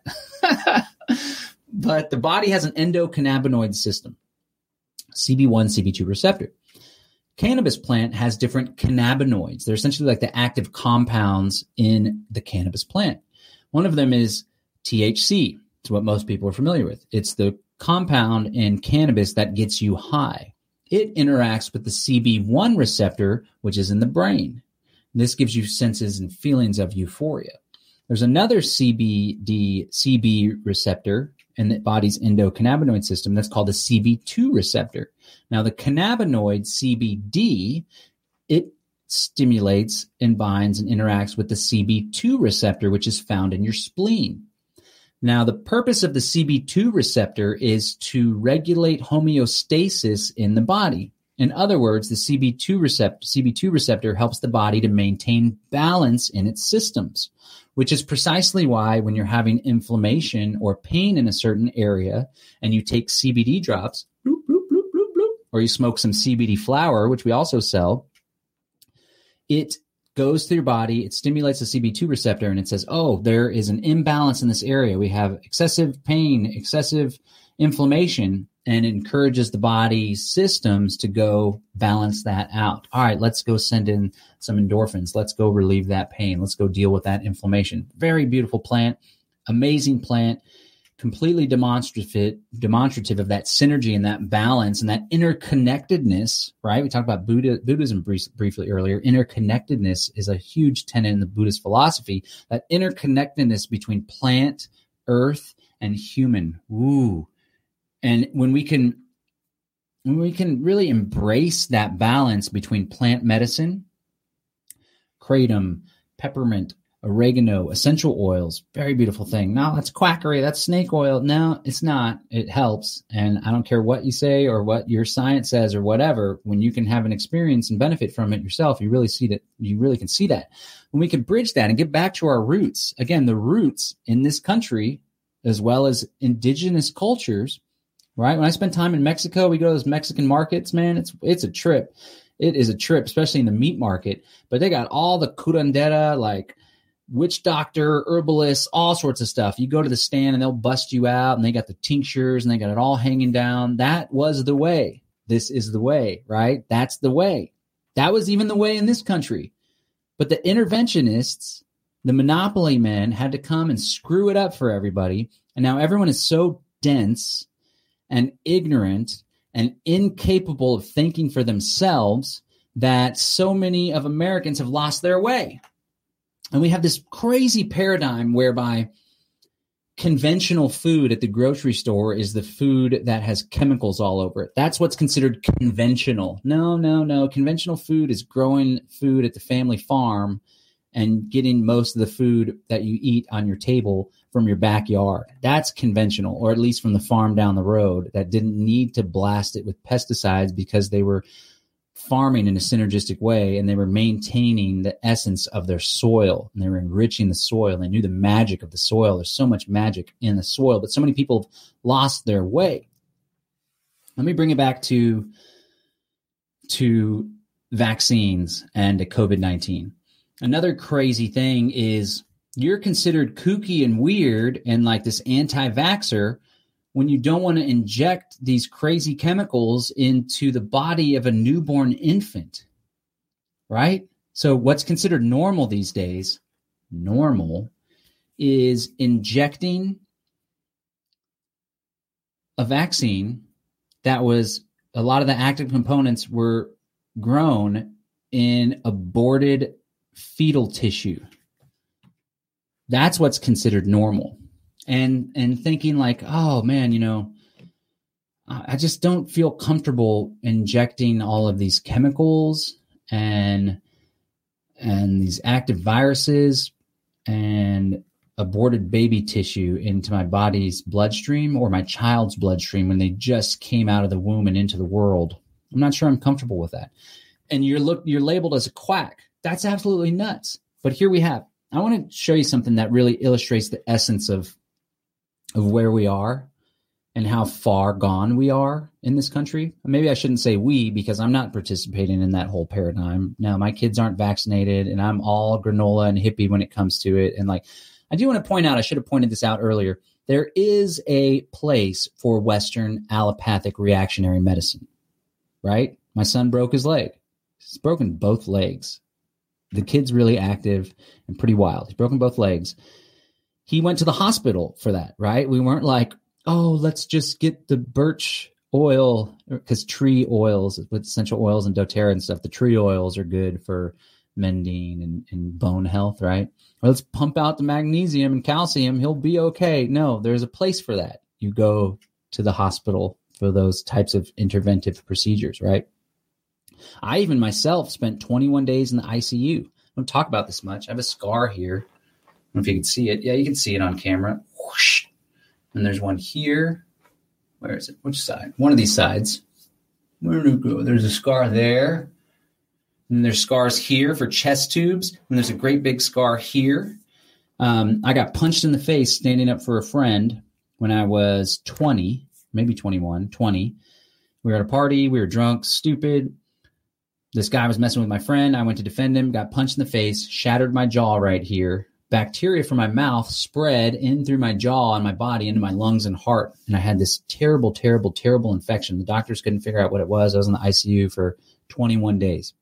But the body has an endocannabinoid system, CB1, CB2 receptor. Cannabis plant has different cannabinoids. They're essentially like the active compounds in the cannabis plant. One of them is THC. It's what most people are familiar with. It's the compound in cannabis that gets you high. It interacts with the CB1 receptor, which is in the brain. This gives you senses and feelings of euphoria. There's another CB receptor in the body's endocannabinoid system that's called the CB2 receptor. Now, the cannabinoid CBD, it stimulates and binds and interacts with the CB2 receptor, which is found in your spleen. Now, the purpose of the CB2 receptor is to regulate homeostasis in the body. In other words, the CB2 receptor helps the body to maintain balance in its systems, which is precisely why when you're having inflammation or pain in a certain area and you take CBD drops, bloop, bloop, bloop, bloop, bloop, or you smoke some CBD flower, which we also sell, it goes through your body, it stimulates the CB2 receptor, and it says, oh, there is an imbalance in this area. We have excessive pain, excessive inflammation, and it encourages the body's systems to go balance that out. All right, let's go send in some endorphins. Let's go relieve that pain. Let's go deal with that inflammation. Very beautiful plant, amazing plant, completely demonstrative of that synergy and that balance and that interconnectedness, right? We talked about Buddhism briefly earlier. Interconnectedness is a huge tenet in the Buddhist philosophy, that interconnectedness between plant, earth, and human. Ooh. And when we can really embrace that balance between plant medicine, kratom, peppermint, oregano, essential oils, very beautiful thing. No, that's quackery. That's snake oil. No, it's not. It helps. And I don't care what you say or what your science says or whatever. When you can have an experience and benefit from it yourself, you really see that. You really can see that. When we can bridge that and get back to our roots, again, the roots in this country, as well as indigenous cultures, right? When I spend time in Mexico, we go to those Mexican markets, man, it's a trip. It is a trip, especially in the meat market. But they got all the curandera, like witch doctor, herbalists, all sorts of stuff. You go to the stand and they'll bust you out, and they got the tinctures and they got it all hanging down. That was the way. This is the way, right? That's the way. That was even the way in this country. But the interventionists, the monopoly men, had to come and screw it up for everybody. And now everyone is so dense and ignorant and incapable of thinking for themselves that so many of Americans have lost their way. And we have this crazy paradigm whereby conventional food at the grocery store is the food that has chemicals all over it. That's what's considered conventional. No. Conventional food is growing food at the family farm and getting most of the food that you eat on your table from your backyard. That's conventional, or at least from the farm down the road that didn't need to blast it with pesticides because they were farming in a synergistic way, and they were maintaining the essence of their soil, and they were enriching the soil. They knew the magic of the soil. There's so much magic in the soil, but so many people have lost their way. Let me bring it back to vaccines and to COVID-19. Another crazy thing is you're considered kooky and weird and like this anti-vaxxer when you don't want to inject these crazy chemicals into the body of a newborn infant, right? So what's considered normal these days, is injecting a vaccine that was, a lot of the active components were grown in aborted fetal tissue. That's what's considered normal. And thinking like, oh man, I just don't feel comfortable injecting all of these chemicals and these active viruses and aborted baby tissue into my body's bloodstream or my child's bloodstream when they just came out of the womb and into the world. I'm not sure I'm comfortable with that. And you're labeled as a quack. That's absolutely nuts. But here we have. I want to show you something that really illustrates the essence of where we are and how far gone we are in this country. Maybe I shouldn't say we, because I'm not participating in that whole paradigm. Now, my kids aren't vaccinated, and I'm all granola and hippie when it comes to it. And like, I do want to point out, I should have pointed this out earlier, there is a place for Western allopathic reactionary medicine, right? My son broke his leg. He's broken both legs. The kid's really active and pretty wild. He's broken both legs. He went to the hospital for that, right? We weren't like, oh, let's just get the birch oil, because tree oils with essential oils and doTERRA and stuff, the tree oils are good for mending and bone health, right? Or let's pump out the magnesium and calcium. He'll be okay. No, there's a place for that. You go to the hospital for those types of interventive procedures, right? I even myself spent 21 days in the ICU. I don't talk about this much. I have a scar here. I don't know if you can see it. Yeah, you can see it on camera. Whoosh. And there's one here. Where is it? Which side? One of these sides. Where did it go? There's a scar there. And there's scars here for chest tubes. And there's a great big scar here. I got punched in the face standing up for a friend when I was 20, maybe 21, 20. We were at a party. We were drunk, stupid. This guy was messing with my friend. I went to defend him, got punched in the face, shattered my jaw right here. Bacteria from my mouth spread in through my jaw and my body into my lungs and heart. And I had this terrible, terrible, terrible infection. The doctors couldn't figure out what it was. I was in the ICU for 21 days.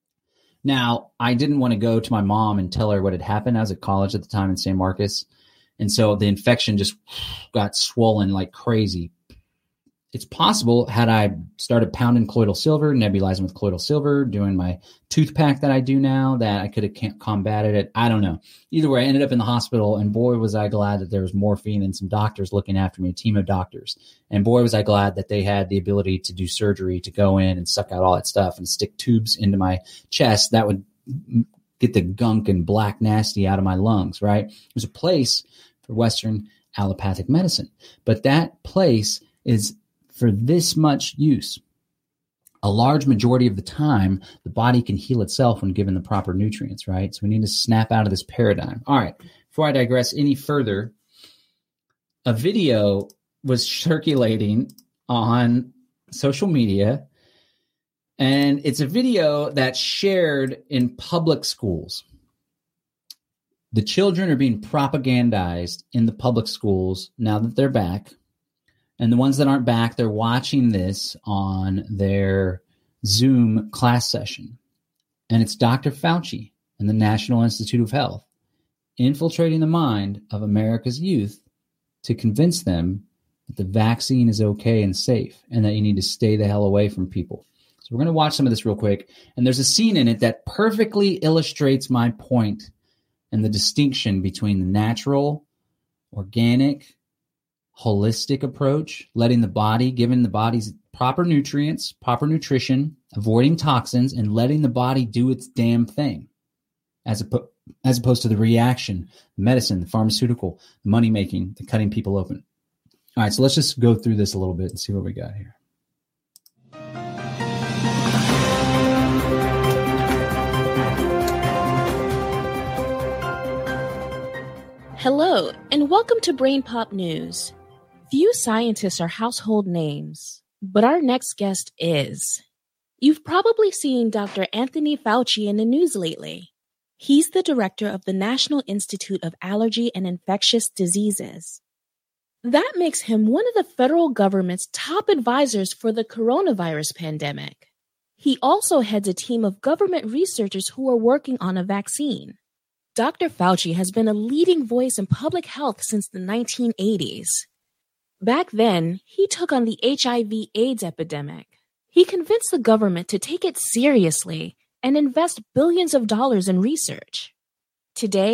Now, I didn't want to go to my mom and tell her what had happened. I was at college at the time in San Marcos. And so the infection just got swollen like crazy. It's possible, had I started pounding colloidal silver, nebulizing with colloidal silver, doing my tooth pack that I do now, that I could have combated it. I don't know. Either way, I ended up in the hospital, and boy, was I glad that there was morphine and some doctors looking after me, a team of doctors. And boy, was I glad that they had the ability to do surgery, to go in and suck out all that stuff and stick tubes into my chest that would get the gunk and black nasty out of my lungs, right? There's a place for Western allopathic medicine, but that place is for this much use. A large majority of the time, the body can heal itself when given the proper nutrients, right? So we need to snap out of this paradigm. All right, before I digress any further, a video was circulating on social media, and it's a video that's shared in public schools. The children are being propagandized in the public schools now that they're back. And the ones that aren't back, they're watching this on their Zoom class session. And it's Dr. Fauci and the National Institute of Health infiltrating the mind of America's youth to convince them that the vaccine is okay and safe and that you need to stay the hell away from people. So we're going to watch some of this real quick. And there's a scene in it that perfectly illustrates my point and the distinction between the natural, organic, holistic approach, letting the body, giving the body's proper nutrients, proper nutrition, avoiding toxins, and letting the body do its damn thing, as opposed to the reaction, the medicine, the pharmaceutical, the money making, the cutting people open. All right, so let's just go through this a little bit and see what we got here. Hello, and welcome to Brain Pop News. Few scientists are household names, but our next guest is. You've probably seen Dr. Anthony Fauci in the news lately. He's the director of the National Institute of Allergy and Infectious Diseases. That makes him one of the federal government's top advisors for the coronavirus pandemic. He also heads a team of government researchers who are working on a vaccine. Dr. Fauci has been a leading voice in public health since the 1980s. Back then, he took on the HIV/AIDS epidemic. He convinced the government to take it seriously and invest billions of dollars in research. Today,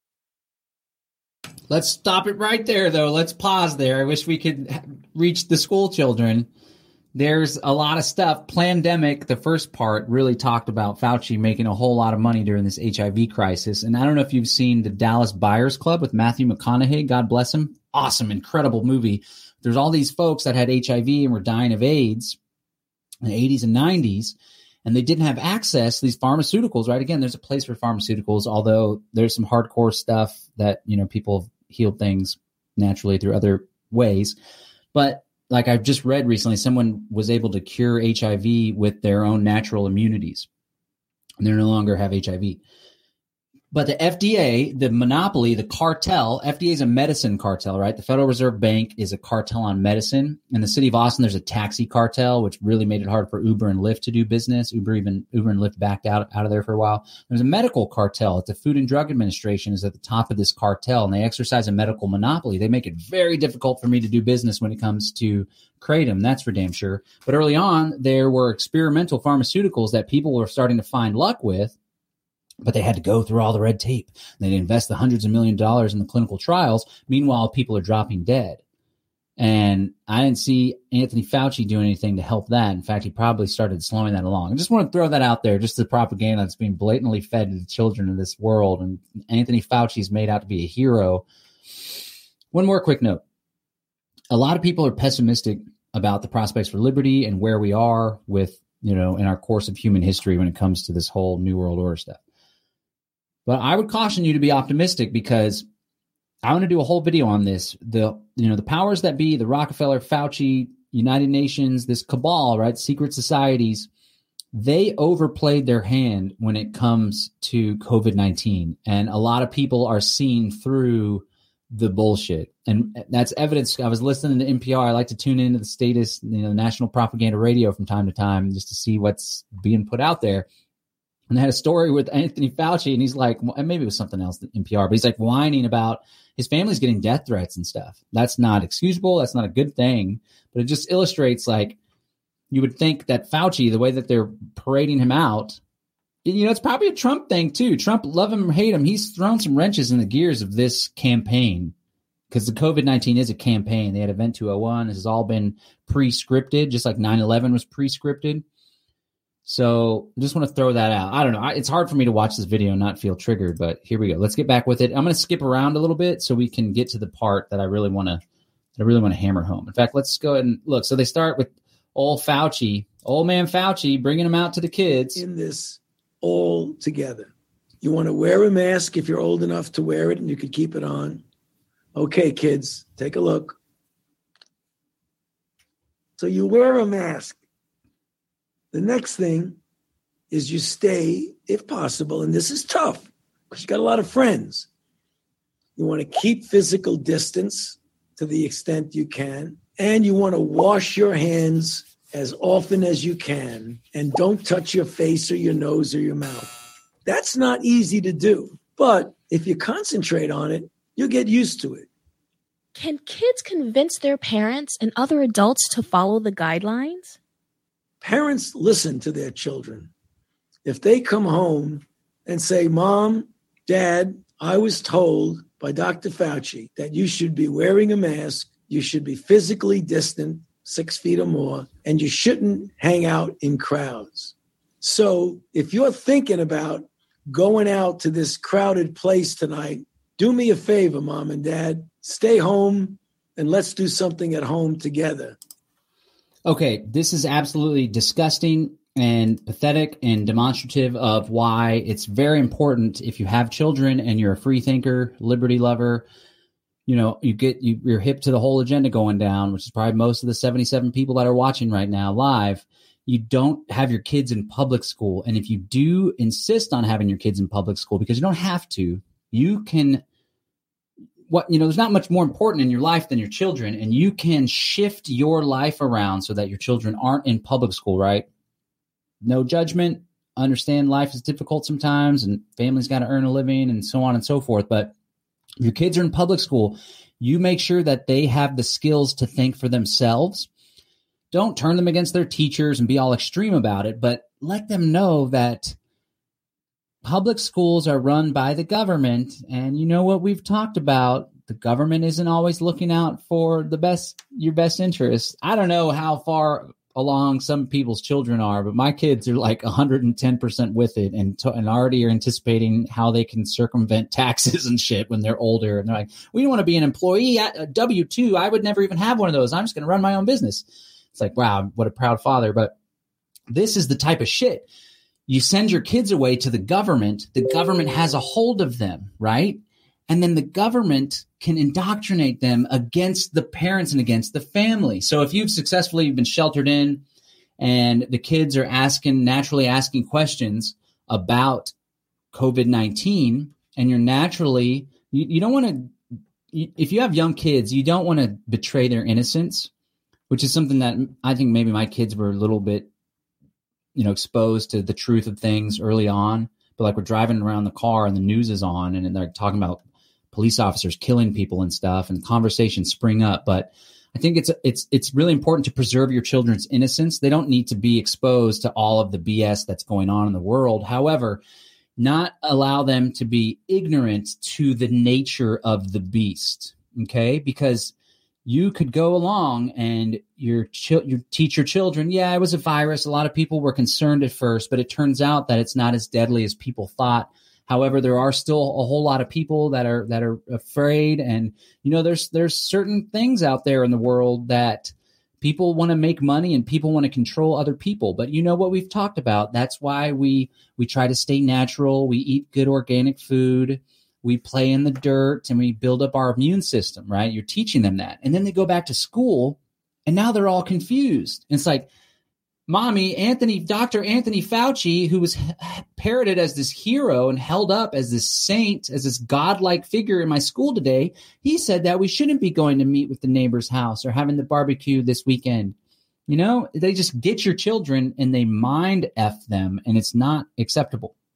let's stop it right there, though. Let's pause there. I wish we could reach the school children. There's a lot of stuff. Plandemic, the first part, really talked about Fauci making a whole lot of money during this HIV crisis. And I don't know if you've seen the Dallas Buyers Club with Matthew McConaughey. God bless him. Awesome, incredible movie. There's all these folks that had HIV and were dying of AIDS in the 80s and 90s, and they didn't have access to these pharmaceuticals, right? Again, there's a place for pharmaceuticals, although there's some hardcore stuff that, people have healed things naturally through other ways. But like I've just read recently, someone was able to cure HIV with their own natural immunities, and they no longer have HIV. But the FDA, the monopoly, the cartel, FDA is a medicine cartel, right? The Federal Reserve Bank is a cartel on medicine. In the city of Austin, there's a taxi cartel, which really made it hard for Uber and Lyft to do business. Uber and Lyft backed out of there for a while. There's a medical cartel. The Food and Drug Administration is at the top of this cartel, and they exercise a medical monopoly. They make it very difficult for me to do business when it comes to kratom. That's for damn sure. But early on, there were experimental pharmaceuticals that people were starting to find luck with, but they had to go through all the red tape. They'd invest the hundreds of millions of dollars in the clinical trials. Meanwhile, people are dropping dead. And I didn't see Anthony Fauci doing anything to help that. In fact, he probably started slowing that along. I just want to throw that out there, just the propaganda that's being blatantly fed to the children of this world. And Anthony Fauci's made out to be a hero. One more quick note. A lot of people are pessimistic about the prospects for liberty and where we are with, in our course of human history when it comes to this whole New World Order stuff. But I would caution you to be optimistic, because I want to do a whole video on this. The powers that be, the Rockefeller, Fauci, United Nations, this cabal, right? Secret societies, they overplayed their hand when it comes to COVID-19. And a lot of people are seeing through the bullshit. And that's evidence. I was listening to NPR. I like to tune into the status, National Propaganda Radio from time to time, just to see what's being put out there. And they had a story with Anthony Fauci, and he's like, and maybe it was something else, NPR, but he's like whining about his family's getting death threats and stuff. That's not excusable. That's not a good thing. But it just illustrates, like, you would think that Fauci, the way that they're parading him out, it's probably a Trump thing too. Trump, love him or hate him, he's thrown some wrenches in the gears of this campaign, because the COVID-19 is a campaign. They had Event 201. This has all been pre-scripted, just like 9/11 was pre-scripted. So I just want to throw that out. I don't know. It's hard for me to watch this video and not feel triggered, but here we go. Let's get back with it. I'm going to skip around a little bit so we can get to the part that I really want to hammer home. In fact, let's go ahead and look. So they start with old man Fauci, bringing him out to the kids. In this all together. You want to wear a mask if you're old enough to wear it and you could keep it on. Okay, kids, take a look. So you wear a mask. The next thing is you stay, if possible, and this is tough because you got a lot of friends. You want to keep physical distance to the extent you can, and you want to wash your hands as often as you can, and don't touch your face or your nose or your mouth. That's not easy to do, but if you concentrate on it, you'll get used to it. Can kids convince their parents and other adults to follow the guidelines? Parents listen to their children. If they come home and say, Mom, Dad, I was told by Dr. Fauci that you should be wearing a mask, you should be physically distant, 6 feet or more, and you shouldn't hang out in crowds. So if you're thinking about going out to this crowded place tonight, do me a favor, Mom and Dad, stay home and let's do something at home together. Okay, this is absolutely disgusting and pathetic and demonstrative of why it's very important, if you have children and you're a free thinker, liberty lover, you're hip to the whole agenda going down, which is probably most of the 77 people that are watching right now live. You don't have your kids in public school. And if you do insist on having your kids in public school, because you don't have to, you can, there's not much more important in your life than your children, and you can shift your life around so that your children aren't in public school, right? No judgment. Understand life is difficult sometimes and families got to earn a living and so on and so forth. But if your kids are in public school, you make sure that they have the skills to think for themselves. Don't turn them against their teachers and be all extreme about it, but let them know that public schools are run by the government. And you know what we've talked about, the government isn't always looking out for your best interests. I don't know how far along some people's children are, but my kids are like 110% with it and already are anticipating how they can circumvent taxes and shit when they're older. And they're like, we don't want to be an employee at a W-2. I would never even have one of those. I'm just going to run my own business. It's like, wow, what a proud father. But this is the type of shit. You send your kids away to the government has a hold of them, right? And then the government can indoctrinate them against the parents and against the family. So if you've successfully been sheltered in and the kids are naturally asking questions about COVID-19, and you're naturally, you don't want to, if you have young kids, you don't want to betray their innocence, which is something that I think maybe my kids were a little bit, exposed to the truth of things early on. But like, we're driving around the car and the news is on and they're talking about police officers killing people and stuff, and conversations spring up. But I think it's really important to preserve your children's innocence. They don't need to be exposed to all of the BS that's going on in the world. However, not allow them to be ignorant to the nature of the beast. Okay, because you could go along and you teach your children, yeah, it was a virus. A lot of people were concerned at first, but it turns out that it's not as deadly as people thought. However, there are still a whole lot of people that are afraid. And, there's certain things out there in the world that people want to make money and people want to control other people. But what we've talked about, that's why we try to stay natural. We eat good organic food. We play in the dirt and we build up our immune system, right? You're teaching them that. And then they go back to school and now they're all confused. And it's like, Mommy, Dr. Anthony Fauci, who was parroted as this hero and held up as this saint, as this godlike figure in my school today, he said that we shouldn't be going to meet with the neighbor's house or having the barbecue this weekend. They just get your children and they mind F them, and it's not acceptable.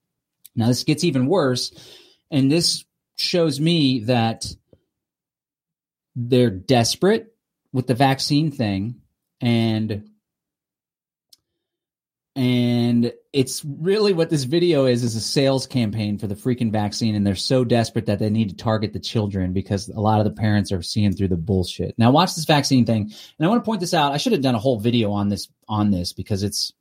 Now, this gets even worse, and this shows me that they're desperate with the vaccine thing, and it's really what this video is a sales campaign for the freaking vaccine, and they're so desperate that they need to target the children because a lot of the parents are seeing through the bullshit. Now, watch this vaccine thing, and I want to point this out. I should have done a whole video on this because it's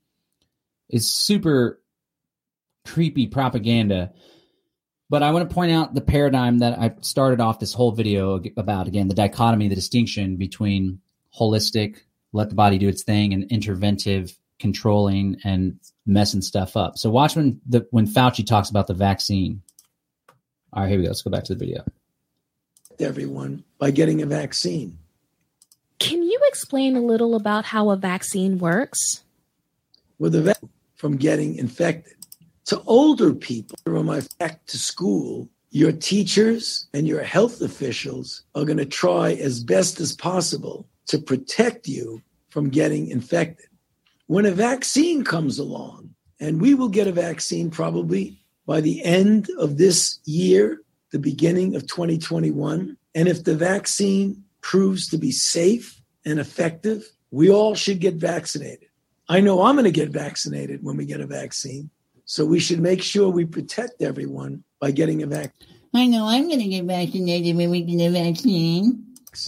super creepy propaganda. But I want to point out the paradigm that I started off this whole video about, again, the dichotomy, the distinction between holistic, let the body do its thing, and interventive, controlling and messing stuff up. So watch when Fauci talks about the vaccine. All right, here we go. Let's go back to the video. Everyone by getting a vaccine. Can you explain a little about how a vaccine works? With a vaccine from getting infected. To older people, from my back to school, your teachers and your health officials are going to try as best as possible to protect you from getting infected. When a vaccine comes along, and we will get a vaccine probably by the end of this year, the beginning of 2021, and if the vaccine proves to be safe and effective, we all should get vaccinated. I know I'm going to get vaccinated when we get a vaccine. So we should make sure we protect everyone by getting a vaccine. I know I'm going to get vaccinated when we get a vaccine.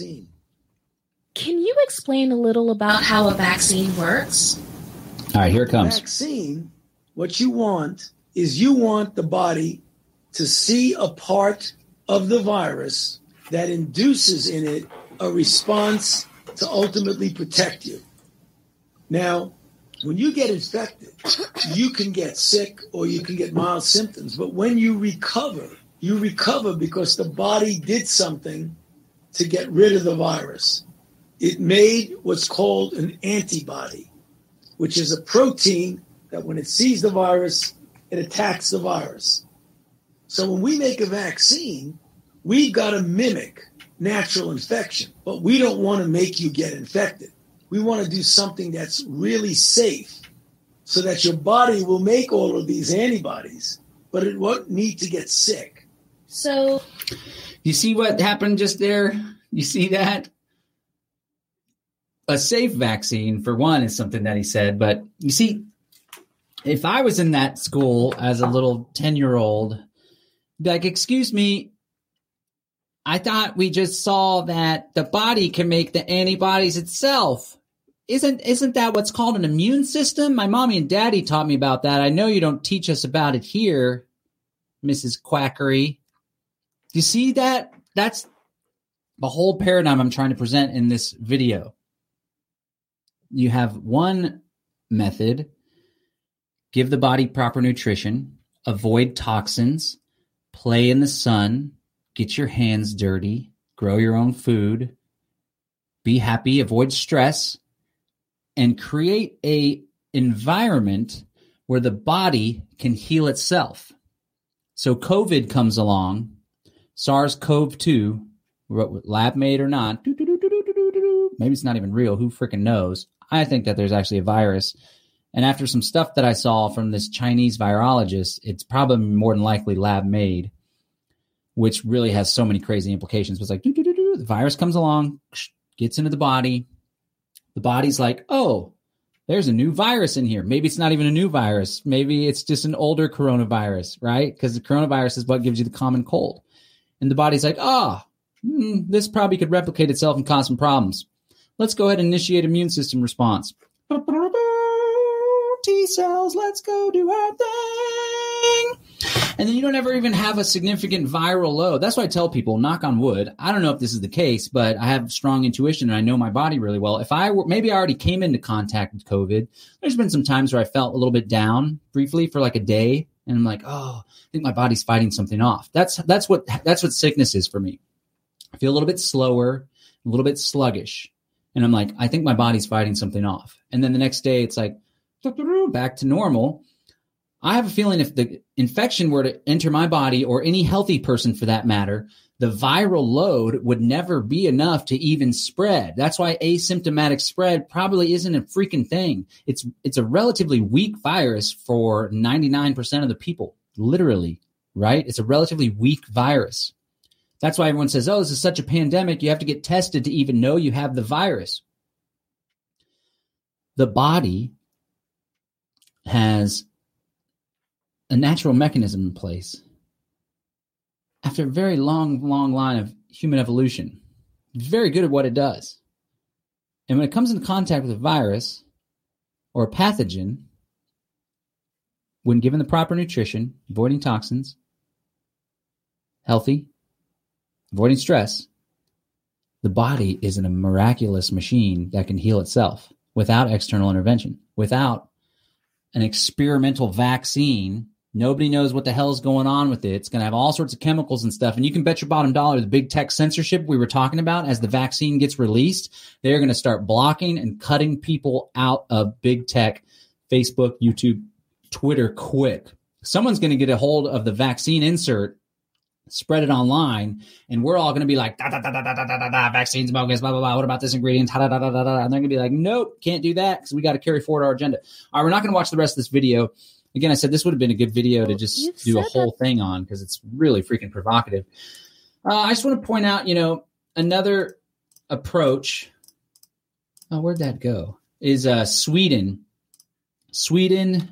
Can you explain a little about how a vaccine works? All right, here it comes. Vaccine, what you want is you want the body to see a part of the virus that induces in it a response to ultimately protect you. Now, when you get infected, you can get sick or you can get mild symptoms. But when you recover because the body did something to get rid of the virus. It made what's called an antibody, which is a protein that when it sees the virus, it attacks the virus. So when we make a vaccine, we've got to mimic natural infection, but we don't want to make you get infected. We want to do something that's really safe so that your body will make all of these antibodies, but it won't need to get sick. So, you see what happened just there? You see that? A safe vaccine, for one, is something that he said. But you see, if I was in that school as a little 10-year-old, like, excuse me, I thought we just saw that the body can make the antibodies itself. Isn't that what's called an immune system? My mommy and daddy taught me about that. I know you don't teach us about it here, Mrs. Quackery. You see that? That's the whole paradigm I'm trying to present in this video. You have one method, give the body proper nutrition, avoid toxins, play in the sun, get your hands dirty, grow your own food, be happy, avoid stress, and create a environment where the body can heal itself. So COVID comes along, SARS-CoV-2, lab made or not, maybe it's not even real, who freaking knows? I think that there's actually a virus. And after some stuff that I saw from this Chinese virologist, it's probably more than likely lab made, which really has so many crazy implications. But it's like, the virus comes along, gets into the body. The body's like, oh, there's a new virus in here. Maybe it's not even a new virus. Maybe it's just an older coronavirus, right? Because the coronavirus is what gives you the common cold. And the body's like, this probably could replicate itself and cause some problems. Let's go ahead and initiate immune system response. T cells, let's go do our thing. And then you don't ever even have a significant viral load. That's why I tell people, knock on wood. I don't know if this is the case, but I have strong intuition and I know my body really well. If maybe I already came into contact with COVID, there's been some times where I felt a little bit down briefly for like a day. And I'm like, I think my body's fighting something off. That's what sickness is for me. I feel a little bit slower, a little bit sluggish. And I'm like, I think my body's fighting something off. And then the next day it's like, back to normal. I have a feeling if the infection were to enter my body, or any healthy person for that matter, the viral load would never be enough to even spread. That's why asymptomatic spread probably isn't a freaking thing. It's a relatively weak virus for 99% of the people. literally, right? It's a relatively weak virus. That's why everyone says, oh, this is such a pandemic. You have to get tested to even know you have the virus. The body has a natural mechanism in place after a very long line of human evolution. It's very good at what it does. And when it comes into contact with a virus or a pathogen, when given the proper nutrition, avoiding toxins, healthy, avoiding stress, the body is a miraculous machine that can heal itself without external intervention, without an experimental vaccine. Nobody knows what the hell is going on with it. It's going to have all sorts of chemicals and stuff. And you can bet your bottom dollar the big tech censorship we were talking about, as the vaccine gets released, they're going to start blocking and cutting people out of big tech, Facebook, YouTube, Twitter quick. Someone's going to get a hold of the vaccine insert, spread it online, and we're all going to be like, vaccines bogus, blah, blah, blah. What about this ingredient? And they're going to be like, nope, can't do that because we got to carry forward our agenda. All right, we're not going to watch the rest of this video. Again, I said this would have been a good video to just do a whole thing on because it's really freaking provocative. I just want to point out, another approach. Oh, where'd that go? Is Sweden. Sweden,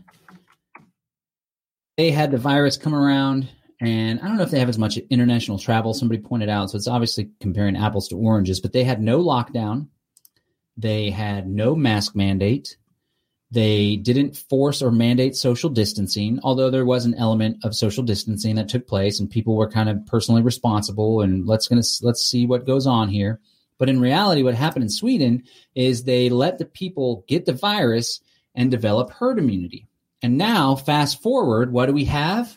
they had the virus come around, and I don't know if they have as much international travel. Somebody pointed out, so it's obviously comparing apples to oranges, but they had no lockdown. They had no mask mandate. They didn't force or mandate social distancing, although there was an element of social distancing that took place and people were kind of personally responsible and let's see what goes on here. But in reality, what happened in Sweden is they let the people get the virus and develop herd immunity. And now, fast forward, what do we have?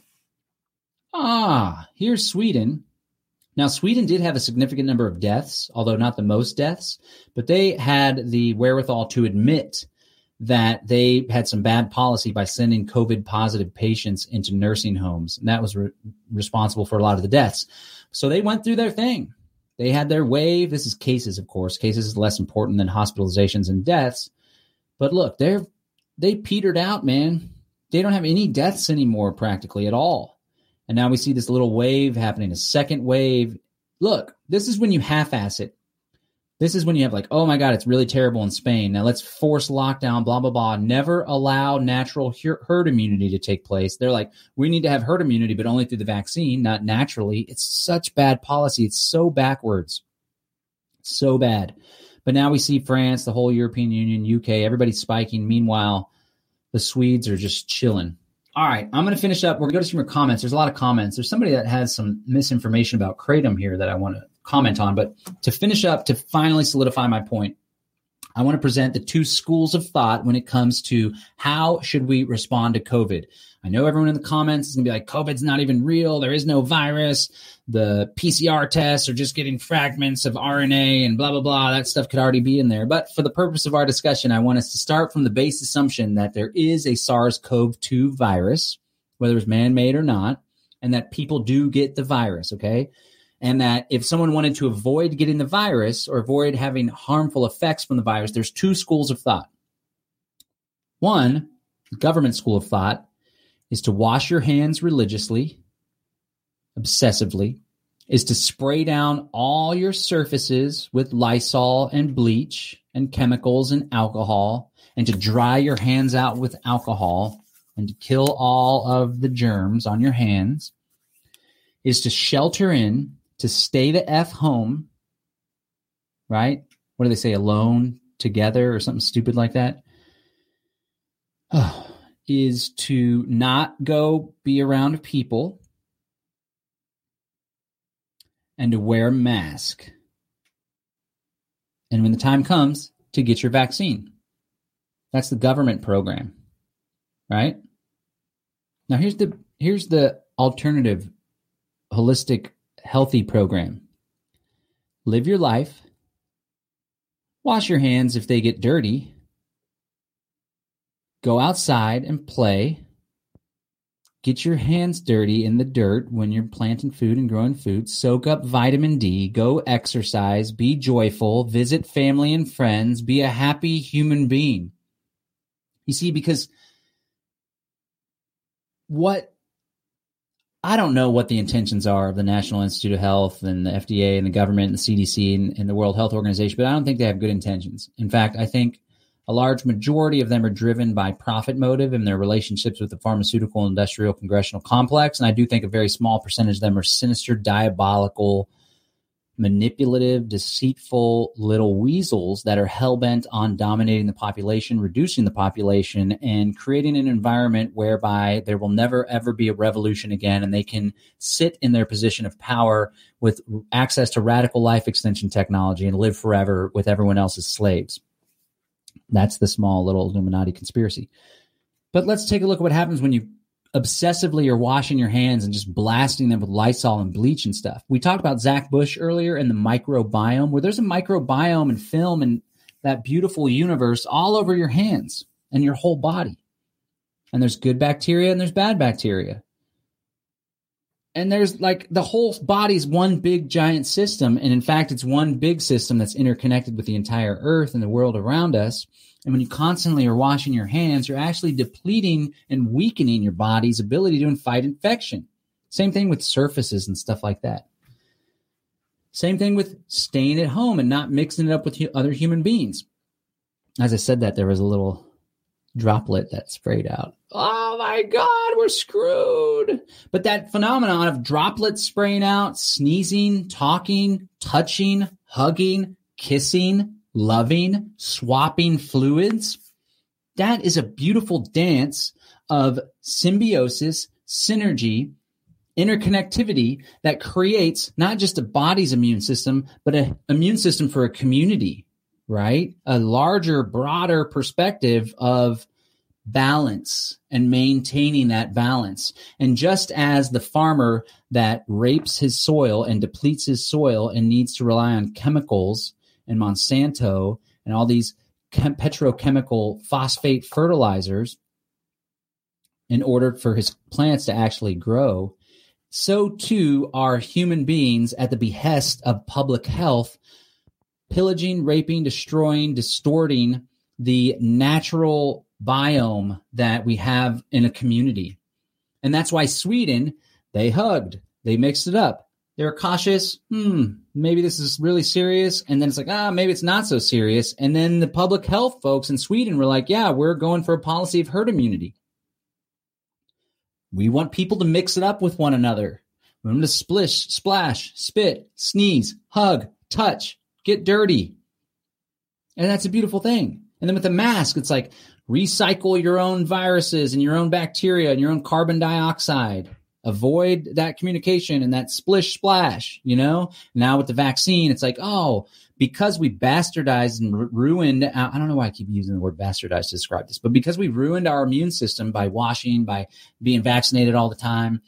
Here's Sweden. Now, Sweden did have a significant number of deaths, although not the most deaths, but they had the wherewithal to admit that they had some bad policy by sending COVID-positive patients into nursing homes. And that was responsible for a lot of the deaths. So they went through their thing. They had their wave. This is cases, of course. Cases is less important than hospitalizations and deaths. But look, they petered out, man. They don't have any deaths anymore practically at all. And now we see this little wave happening, a second wave. Look, this is when you half-ass it. This is when you have like, oh my God, it's really terrible in Spain. Now let's force lockdown, blah, blah, blah. Never allow natural herd immunity to take place. They're like, we need to have herd immunity, but only through the vaccine, not naturally. It's such bad policy. It's so backwards. It's so bad. But now we see France, the whole European Union, UK, everybody's spiking. Meanwhile, the Swedes are just chilling. All right, I'm going to finish up. We're going to go to some more comments. There's a lot of comments. There's somebody that has some misinformation about Kratom here that I want to comment on. But to finish up, to finally solidify my point, I want to present the two schools of thought when it comes to how should we respond to COVID. I know everyone in the comments is going to be like, COVID's not even real. There is no virus. The PCR tests are just getting fragments of RNA and blah, blah, blah. That stuff could already be in there. But for the purpose of our discussion, I want us to start from the base assumption that there is a SARS-CoV-2 virus, whether it's man-made or not, and that people do get the virus, okay? And that if someone wanted to avoid getting the virus or avoid having harmful effects from the virus, there's two schools of thought. One, the government school of thought, is to wash your hands religiously, obsessively, is to spray down all your surfaces with Lysol and bleach and chemicals and alcohol, and to dry your hands out with alcohol and to kill all of the germs on your hands, is to shelter in, to stay the F home, right? What do they say? Alone, together, or something stupid like that? Is to not go be around people and to wear a mask. And when the time comes, to get your vaccine. That's the government program, right? Now here's the alternative, holistic, healthy program. Live your life. Wash your hands if they get dirty. Go outside and play. Get your hands dirty in the dirt when you're planting food and growing food. Soak up vitamin D. Go exercise. Be joyful. Visit family and friends. Be a happy human being. You see, because what I don't know what the intentions are of the National Institute of Health and the FDA and the government and the CDC and the World Health Organization, but I don't think they have good intentions. In fact, I think a large majority of them are driven by profit motive and their relationships with the pharmaceutical, industrial, congressional complex. And I do think a very small percentage of them are sinister, diabolical, manipulative, deceitful little weasels that are hell-bent on dominating the population, reducing the population, and creating an environment whereby there will never, ever be a revolution again, and they can sit in their position of power with access to radical life extension technology and live forever with everyone else as slaves. That's the small little Illuminati conspiracy. But let's take a look at what happens when you obsessively are washing your hands and just blasting them with Lysol and bleach and stuff. We talked about Zach Bush earlier and the microbiome, where there's a microbiome and film and that beautiful universe all over your hands and your whole body. And there's good bacteria and there's bad bacteria. And there's like the whole body's one big giant system. And in fact, it's one big system that's interconnected with the entire earth and the world around us. And when you constantly are washing your hands, you're actually depleting and weakening your body's ability to fight infection. Same thing with surfaces and stuff like that. Same thing with staying at home and not mixing it up with other human beings. As I said that, there was a little droplet that sprayed out. Oh my God, we're screwed. But that phenomenon of droplets spraying out, sneezing, talking, touching, hugging, kissing, loving, swapping fluids, that is a beautiful dance of symbiosis, synergy, interconnectivity that creates not just a body's immune system, but an immune system for a community, right? A larger, broader perspective of balance and maintaining that balance. And just as the farmer that rapes his soil and depletes his soil and needs to rely on chemicals and Monsanto and all these petrochemical phosphate fertilizers in order for his plants to actually grow, so too are human beings at the behest of public health, pillaging, raping, destroying, distorting the natural biome that we have in a community. And that's why Sweden, they hugged, they mixed it up. They were cautious. Maybe this is really serious. And then it's like, maybe it's not so serious. And then the public health folks in Sweden were like, yeah, we're going for a policy of herd immunity. We want people to mix it up with one another. We want them to splish, splash, spit, sneeze, hug, touch, get dirty. And that's a beautiful thing. And then with the mask, it's like recycle your own viruses and your own bacteria and your own carbon dioxide. Avoid that communication and that splish splash, you know? Now with the vaccine, it's like, because we bastardized and ruined, I don't know why I keep using the word bastardized to describe this, but because we ruined our immune system by washing, by being vaccinated all the time.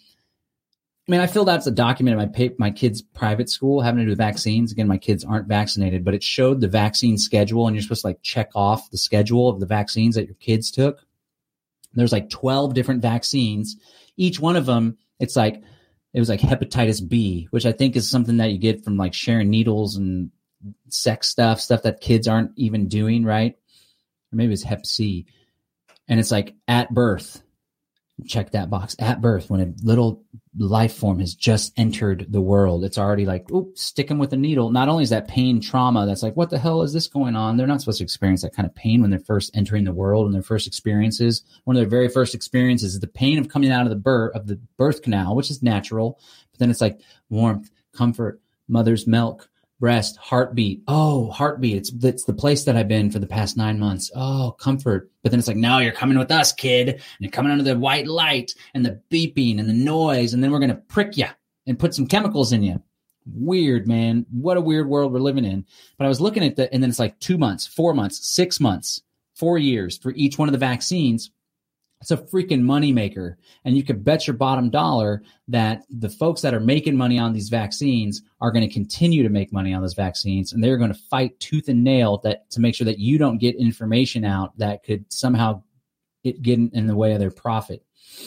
I mean, I filled out a document at my kids' private school having to do with vaccines. Again, my kids aren't vaccinated, but it showed the vaccine schedule, and you're supposed to like check off the schedule of the vaccines that your kids took. There's like 12 different vaccines. Each one of them, it was like hepatitis B, which I think is something that you get from like sharing needles and sex stuff that kids aren't even doing, right? Or maybe it's hep C. And it's like at birth, check that box. At birth, when a little life form has just entered the world, it's already like, stick them with a needle. Not only is that pain trauma, that's like, what the hell is this going on? They're not supposed to experience that kind of pain when they're first entering the world and their first experiences. One of their very first experiences is the pain of coming out of the birth canal, which is natural. But then it's like warmth, comfort, mother's milk, breast, heartbeat. Oh, heartbeat. It's the place that I've been for the past 9 months. Oh, comfort. But then it's like, no, you're coming with us, kid. And you're coming under the white light and the beeping and the noise. And then we're going to prick you and put some chemicals in you. Weird, man. What a weird world we're living in. But I was looking at and then it's like 2 months, 4 months, 6 months, 4 years for each one of the vaccines. It's a freaking moneymaker. And you could bet your bottom dollar that the folks that are making money on these vaccines are going to continue to make money on those vaccines. And they're going to fight tooth and nail to make sure that you don't get information out that could somehow get in the way of their profit.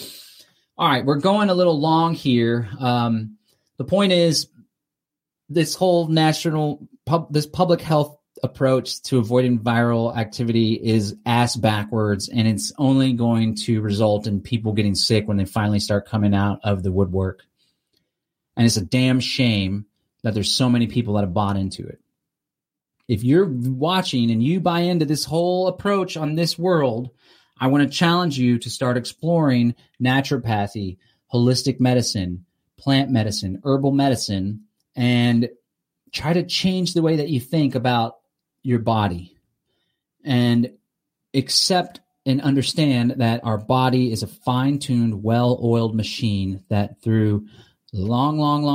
All right, we're going a little long here. The point is this whole this public health approach to avoiding viral activity is ass backwards, and it's only going to result in people getting sick when they finally start coming out of the woodwork. And it's a damn shame that there's so many people that have bought into it. If you're watching and you buy into this whole approach on this world, I want to challenge you to start exploring naturopathy, holistic medicine, plant medicine, herbal medicine, and try to change the way that you think about your body, and accept and understand that our body is a fine-tuned, well-oiled machine that through long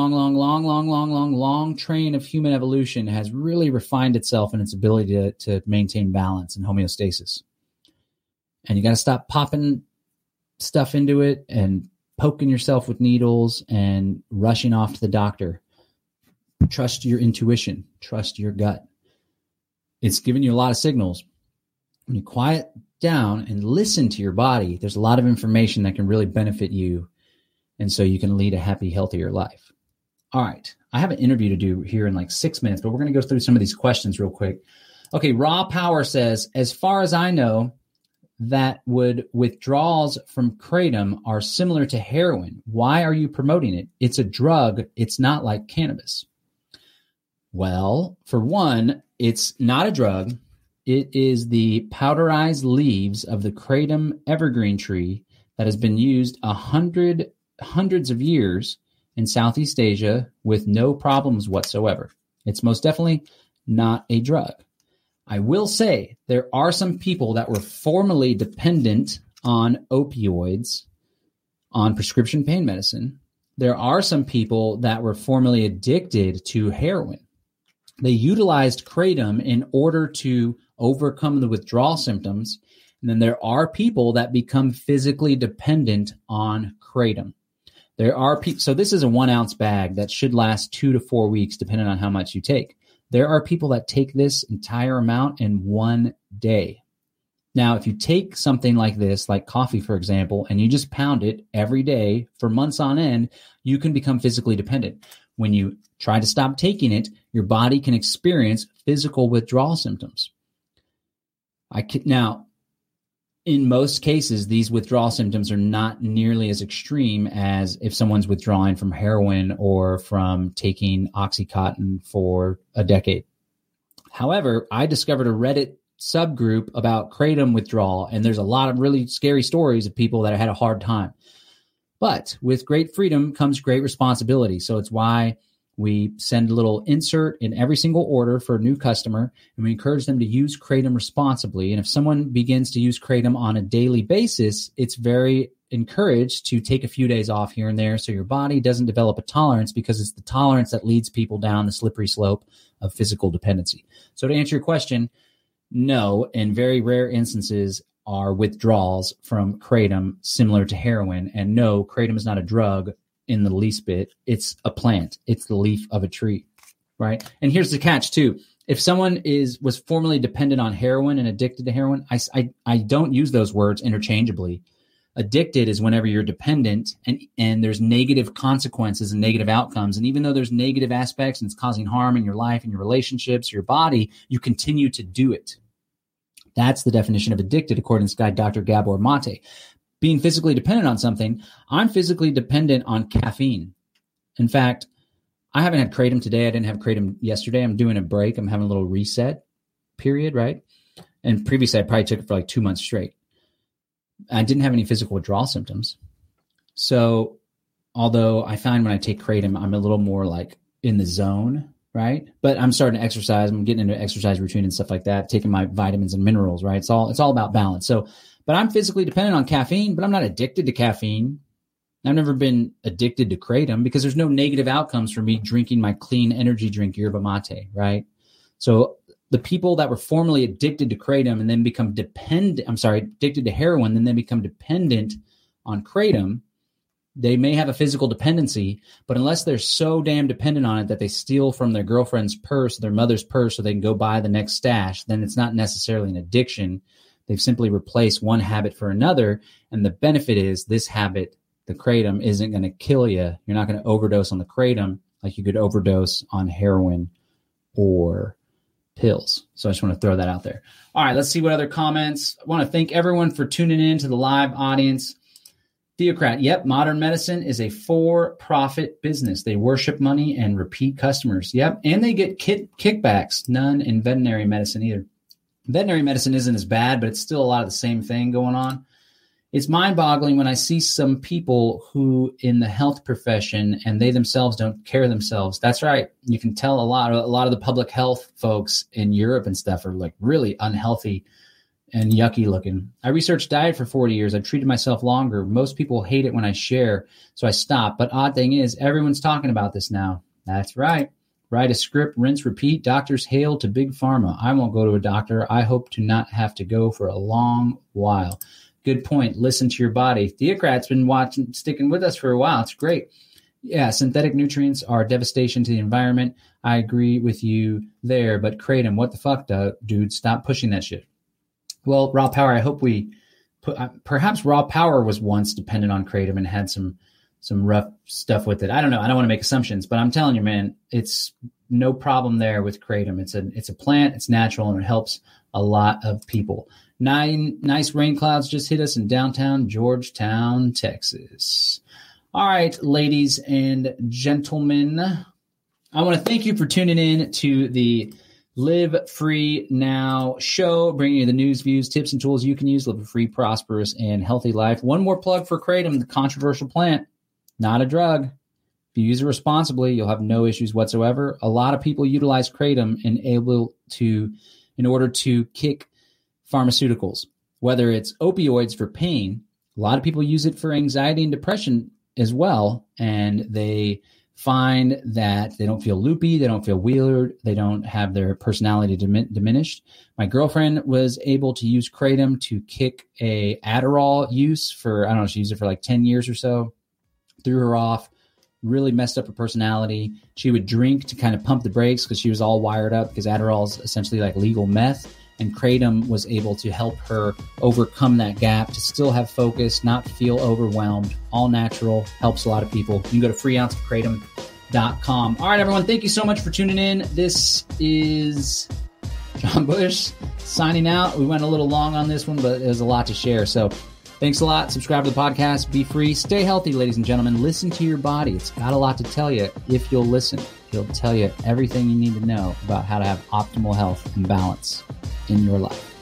train of human evolution has really refined itself in its ability to maintain balance and homeostasis. And you got to stop popping stuff into it and poking yourself with needles and rushing off to the doctor. Trust your intuition. Trust your gut. It's giving you a lot of signals. When you quiet down and listen to your body, there's a lot of information that can really benefit you. And so you can lead a happy, healthier life. All right. I have an interview to do here in like 6 minutes, but we're going to go through some of these questions real quick. Okay. Raw Power says, as far as I know, that withdrawals from kratom are similar to heroin. Why are you promoting it? It's a drug. It's not like cannabis. Well, for one, it's not a drug. It is the powderized leaves of the kratom evergreen tree that has been used hundreds of years in Southeast Asia with no problems whatsoever. It's most definitely not a drug. I will say there are some people that were formerly dependent on opioids, on prescription pain medicine. There are some people that were formerly addicted to heroin. They utilized kratom in order to overcome the withdrawal symptoms. And then there are people that become physically dependent on kratom. There are people, so this is a 1 ounce bag that should last 2 to 4 weeks, depending on how much you take. There are people that take this entire amount in 1 day. Now, if you take something like this, like coffee, for example, and you just pound it every day for months on end, you can become physically dependent. When you try to stop taking it, your body can experience physical withdrawal symptoms. Now, in most cases, these withdrawal symptoms are not nearly as extreme as if someone's withdrawing from heroin or from taking OxyContin for a decade. However, I discovered a Reddit subgroup about kratom withdrawal, and there's a lot of really scary stories of people that had a hard time. But with great freedom comes great responsibility. So it's why we send a little insert in every single order for a new customer, and we encourage them to use kratom responsibly. And if someone begins to use kratom on a daily basis, it's very encouraged to take a few days off here and there so your body doesn't develop a tolerance, because it's the tolerance that leads people down the slippery slope of physical dependency. So to answer your question, no, in very rare instances are withdrawals from kratom similar to heroin. And no, kratom is not a drug in the least bit. It's a plant. It's the leaf of a tree, right? And here's the catch too. If someone was formerly dependent on heroin and addicted to heroin, I don't use those words interchangeably. Addicted is whenever you're dependent and there's negative consequences and negative outcomes. And even though there's negative aspects and it's causing harm in your life and your relationships, your body, you continue to do it. That's the definition of addicted, according to this guy, Dr. Gabor Mate. Being physically dependent on something, I'm physically dependent on caffeine. In fact, I haven't had kratom today. I didn't have kratom yesterday. I'm doing a break. I'm having a little reset period, right? And previously, I probably took it for like 2 months straight. I didn't have any physical withdrawal symptoms. So although I find when I take kratom, I'm a little more like in the zone, right? But I'm starting to exercise. I'm getting into an exercise routine and stuff like that, taking my vitamins and minerals, right? It's all about balance. So, but I'm physically dependent on caffeine, but I'm not addicted to caffeine. I've never been addicted to kratom because there's no negative outcomes for me drinking my clean energy drink, yerba mate, right? So the people that were formerly addicted to kratom and then become addicted to heroin, and then become dependent on kratom, they may have a physical dependency, but unless they're so damn dependent on it that they steal from their girlfriend's purse, their mother's purse, so they can go buy the next stash, then it's not necessarily an addiction. They've simply replaced one habit for another. And the benefit is this habit, the kratom, isn't going to kill you. You're not going to overdose on the kratom like you could overdose on heroin or pills. So I just want to throw that out there. All right, let's see what other comments. I want to thank everyone for tuning in to the live audience. Theocrat, yep, modern medicine is a for-profit business. They worship money and repeat customers. Yep, and they get kickbacks. None in veterinary medicine either. Veterinary medicine isn't as bad, but it's still a lot of the same thing going on. It's mind-boggling when I see some people who in the health profession and they themselves don't care themselves. That's right. You can tell a lot of the public health folks in Europe and stuff are like really unhealthy and yucky looking. I researched diet for 40 years. I've treated myself longer. Most people hate it when I share, so I stop. But odd thing is, everyone's talking about this now. That's right. Write a script, rinse, repeat. Doctors hail to big pharma. I won't go to a doctor. I hope to not have to go for a long while. Good point. Listen to your body. Theocrat's been sticking with us for a while. It's great. Yeah, synthetic nutrients are a devastation to the environment. I agree with you there, but Kratom, what the fuck, dude? Stop pushing that shit. Well, Raw Power, I hope we put, perhaps Raw Power was once dependent on Kratom and had some rough stuff with it. I don't know. I don't want to make assumptions, but I'm telling you, man, it's no problem there with Kratom. It's a plant, it's natural, and it helps a lot of people. 9 nice rain clouds just hit us in downtown Georgetown, Texas. All right, ladies and gentlemen, I want to thank you for tuning in to the Live Free Now show, bringing you the news, views, tips, and tools you can use to live a free, prosperous, and healthy life. One more plug for Kratom, the controversial plant, not a drug. If you use it responsibly, you'll have no issues whatsoever. A lot of people utilize Kratom in order to kick pharmaceuticals, whether it's opioids for pain. A lot of people use it for anxiety and depression as well, and they find that they don't feel loopy, they don't feel weird, they don't have their personality diminished. My girlfriend was able to use Kratom to kick a Adderall use for, I don't know, she used it for like 10 years or so, threw her off, really messed up her personality. She would drink to kind of pump the brakes because she was all wired up, because Adderall is essentially like legal meth. And Kratom was able to help her overcome that gap, to still have focus, not feel overwhelmed. All natural, helps a lot of people. You can go to freeounceofkratom.com. All right, everyone, thank you so much for tuning in. This is John Bush signing out. We went a little long on this one, but there's a lot to share. So thanks a lot. Subscribe to the podcast. Be free. Stay healthy, ladies and gentlemen. Listen to your body. It's got a lot to tell you if you'll listen. It'll tell you everything you need to know about how to have optimal health and balance in your life.